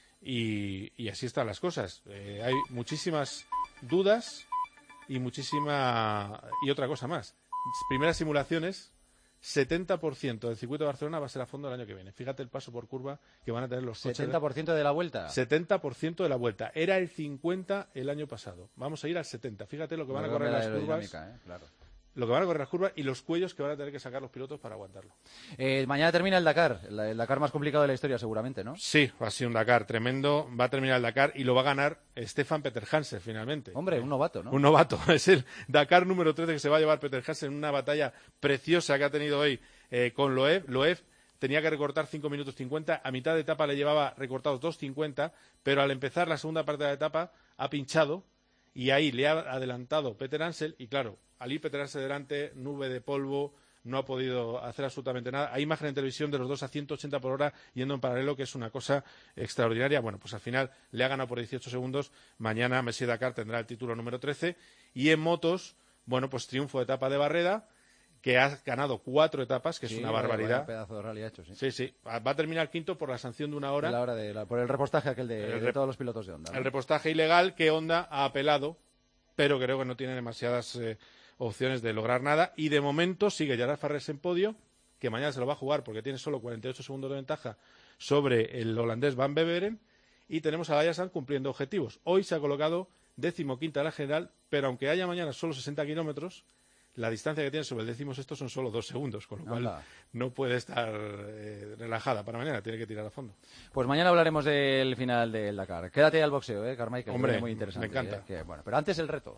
Y, y así están las cosas. Eh, hay muchísimas dudas y muchísima... Y otra cosa más. Primeras simulaciones, setenta por ciento del circuito de Barcelona va a ser a fondo el año que viene. Fíjate el paso por curva que van a tener los coches. ¿setenta por ciento de la vuelta? setenta por ciento de la vuelta. Era el cincuenta por ciento el año pasado. Vamos a ir al setenta. Fíjate lo que van a correr las curvas. ¿eh? Claro. Lo que van a correr las curvas y los cuellos que van a tener que sacar los pilotos para aguantarlo. Eh, mañana termina el Dakar, el, el Dakar más complicado de la historia seguramente, ¿no? Sí, va a ser un Dakar tremendo, va a terminar el Dakar y lo va a ganar Stefan Peter Hansen finalmente. Hombre, un novato, ¿no? Un novato, es el Dakar número trece que se va a llevar Peter Hansen en una batalla preciosa que ha tenido hoy eh, con Loeb. Loeb tenía que recortar cinco minutos cincuenta, a mitad de etapa le llevaba recortados dos cincuenta, pero al empezar la segunda parte de la etapa ha pinchado y ahí le ha adelantado Peter Hansel y claro, al ir Peter Hansel delante, nube de polvo, no ha podido hacer absolutamente nada. Hay imagen en televisión de los dos a ciento ochenta por hora yendo en paralelo, que es una cosa extraordinaria. Bueno, pues al final le ha ganado por dieciocho segundos. Mañana Messier Dakar tendrá el título número trece. Y en motos, bueno, pues triunfo de etapa de Barreda, que ha ganado cuatro etapas, que sí, es una vaya, barbaridad. Vaya pedazo de rally ha hecho, sí. Sí, sí. Va a terminar quinto por la sanción de una hora. De la hora de la, por el repostaje aquel de, de todos los pilotos de Honda, ¿no? El repostaje ilegal que Honda ha apelado, pero creo que no tiene demasiadas eh, opciones de lograr nada. Y de momento sigue Gerard Farrés en podio, que mañana se lo va a jugar porque tiene solo cuarenta y ocho segundos de ventaja sobre el holandés Van Beveren. Y tenemos a Ayasan cumpliendo objetivos. Hoy se ha colocado decimoquinta en la general, pero aunque haya mañana solo sesenta kilómetros, la distancia que tiene sobre el décimo sexto son solo dos segundos, con lo cual Anda. no puede estar eh, relajada para mañana, tiene que tirar a fondo. Pues mañana hablaremos del final del Dakar. Quédate al boxeo, ¿eh, Carmichael? Hombre, es muy interesante. me encanta. ¿eh? Que, bueno, pero antes el reto.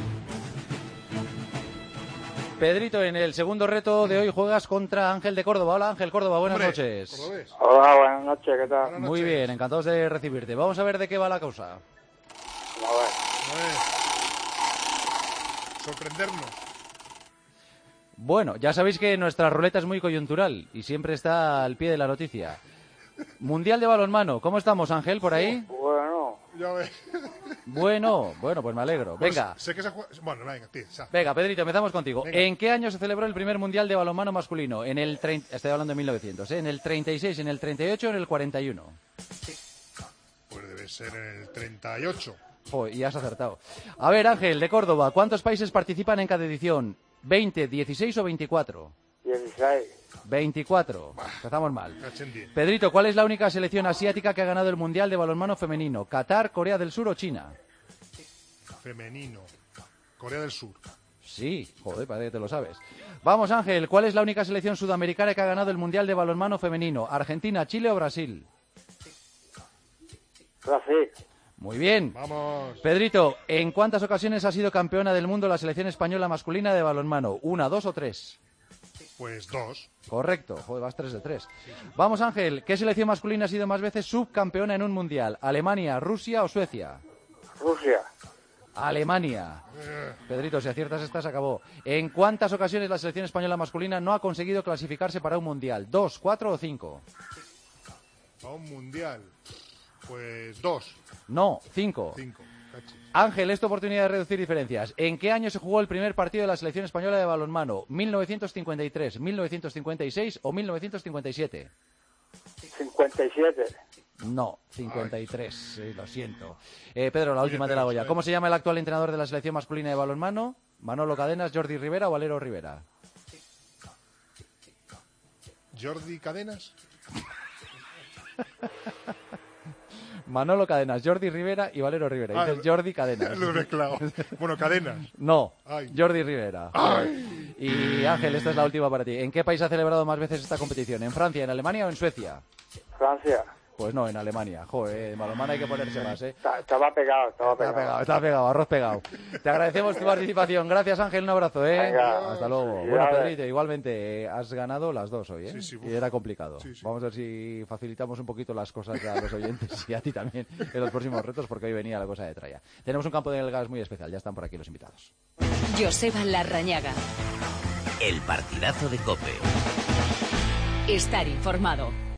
Pedrito, en el segundo reto de hoy juegas contra Ángel de Córdoba. Hola Ángel Córdoba, buenas Hombre, noches. Cordobés. Hola, buenas noches, ¿qué tal? Buenas Muy noches. bien, encantados de recibirte. Vamos a ver de qué va la causa. A ver. A ver. Sorprendernos. Bueno, ya sabéis que nuestra ruleta es muy coyuntural y siempre está al pie de la noticia. Mundial de balonmano, ¿cómo estamos, Ángel, por ahí? Bueno, Ya ves. Bueno, bueno, pues me alegro. Pues Venga, sé que se juega... Bueno, venga, tío. sa. venga, Pedrito, empezamos contigo. Venga. ¿En qué año se celebró el primer Mundial de balonmano masculino? En el trein- Estoy hablando de mil novecientos, ¿eh? ¿En el treinta y seis, en el treinta y ocho o en el cuarenta y uno? Pues debe ser en el treinta y ocho. Joder, y has acertado. A ver, Ángel, de Córdoba, ¿cuántos países participan en cada edición? ¿veinte, dieciséis o veinticuatro? dieciséis. veinticuatro. Empezamos mal. Cachendí. Pedrito, ¿cuál es la única selección asiática que ha ganado el Mundial de balonmano femenino? ¿Qatar, Corea del Sur o China? Femenino. Corea del Sur. Sí, joder, parece que te lo sabes. Vamos, Ángel, ¿cuál es la única selección sudamericana que ha ganado el Mundial de balonmano femenino? ¿Argentina, Chile o Brasil? Brasil. Muy bien. Vamos. Pedrito, ¿en cuántas ocasiones ha sido campeona del mundo la selección española masculina de balonmano? ¿Una, dos o tres? Pues dos. Correcto, joder, vas tres de tres. Vamos, Ángel, ¿qué selección masculina ha sido más veces subcampeona en un mundial? ¿Alemania, Rusia o Suecia? Rusia. Alemania. Pedrito, si aciertas esta, se acabó. ¿En cuántas ocasiones la selección española masculina no ha conseguido clasificarse para un mundial? ¿Dos, cuatro o cinco? A un mundial. Pues dos. No, cinco. Cinco. Cachis. Ángel, es tu oportunidad de reducir diferencias. ¿En qué año se jugó el primer partido de la selección española de balonmano? ¿mil novecientos cincuenta y tres, mil novecientos cincuenta y seis o mil novecientos cincuenta y siete? cincuenta y siete. No, cincuenta y tres, sí, lo siento. Eh, Pedro, la Oye, última te pero, la voy a. ¿sabes? ¿Cómo se llama el actual entrenador de la selección masculina de balonmano? ¿Manolo Cadenas, Jordi Rivera o Valero Rivera? Jordi Cadenas. Manolo Cadenas, Jordi Rivera y Valero Rivera. Ah, Dices Jordi Cadenas. Lo he mezclado. Bueno, Cadenas. No, Ay. Jordi Rivera. Ay. Y Ángel, esta es la última para ti. ¿En qué país ha celebrado más veces esta competición? ¿En Francia, en Alemania o en Suecia? Francia. Pues no, en Alemania. Joder, en balonmano hay que ponerse más, ¿eh? Estaba pegado, estaba Está pegado. pegado, está pegado, arroz pegado. Te agradecemos tu participación. Gracias, Ángel, un abrazo, ¿eh? Venga. Hasta luego. Sí, Bueno, vale. Pedrito, igualmente, eh, has ganado las dos hoy, ¿eh? Sí, sí, uf. Y era complicado. Sí, sí. Vamos a ver si facilitamos un poquito las cosas a los oyentes y a ti también en los próximos retos, porque hoy venía la cosa de tralla. Tenemos un campo de gas muy especial, ya están por aquí los invitados. Joseba Larrañaga. El partidazo de COPE. Estar informado.